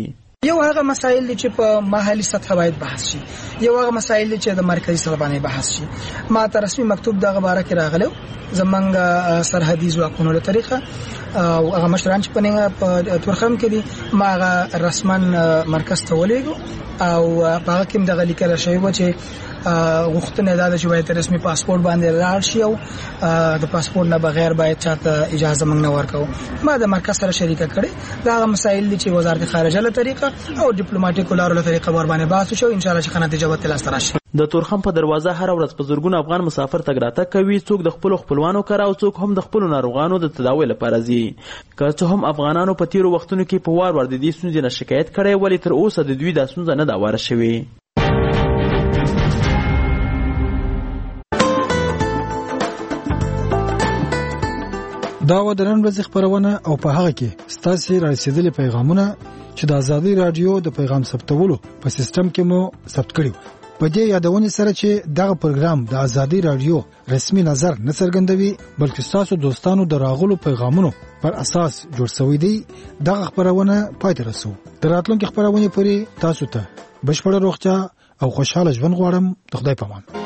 یو هغه مسایل چې په محلي سطح باید بحث شي، یو هغه مسایل چې د مرکزی سطح باندې بحث شي. ما ته رسمي مکتوب دغه باره کې راغلو زمونږ سرحدي ځواکونو له طریقه او هغه مشران چې په تورخم کې دي ما هغه رسمن مرکز ته ولېږو او هغه کې دغه لیکل شوی و چې غوښتنه ده چې باید رسمي پاسپورت باندې لاړ شي او د پاسپورت نه بغیر باید چاته اجازه موږ نه ورکو. ما د مرکز سره شریکه کړې دا مسایل چې وزارت خارجه له طریقه او ډیپلوماټیک لارو له طریقه ور باندې بحث شو. ان شاء الله چې نتیجه به تل ستراشي. د تورخم په دروازه هر ورځ په زورګون افغان مسافر تګ راتګ کوي، څوک د خپل خپلوانو کړه او څوک هم د خپل ناروغانو د تداوی لپاره ځي. که څه هم افغانانو په تیرو وختونو کې په وار ور د دې ستونزې نه شکایت کړي، ولی تر اوسه د دوی د ستونزې نه دا واره شوی. دا و د نن ورځې خبرونه او په هغه کې ستاسو را رسیدلي پیغامونه چې د ازادي رادیو د پیغام ثبتولو په سیستم کې مو ثبت کړیو. په دې یادونه سره چې دغه پروګرام د ازادي رادیو رسمي نظر نه څرګندوي بلکې تاسو دوستانو د راغلو پیغامونو پر اساس جوړ شوی دی. دغه خبرونه پای ته رسو. د راتلونکي خبرونه پورې تاسو ته بشپړه روغتیا او خوشاله ژوند غواړم. د خدای په امان.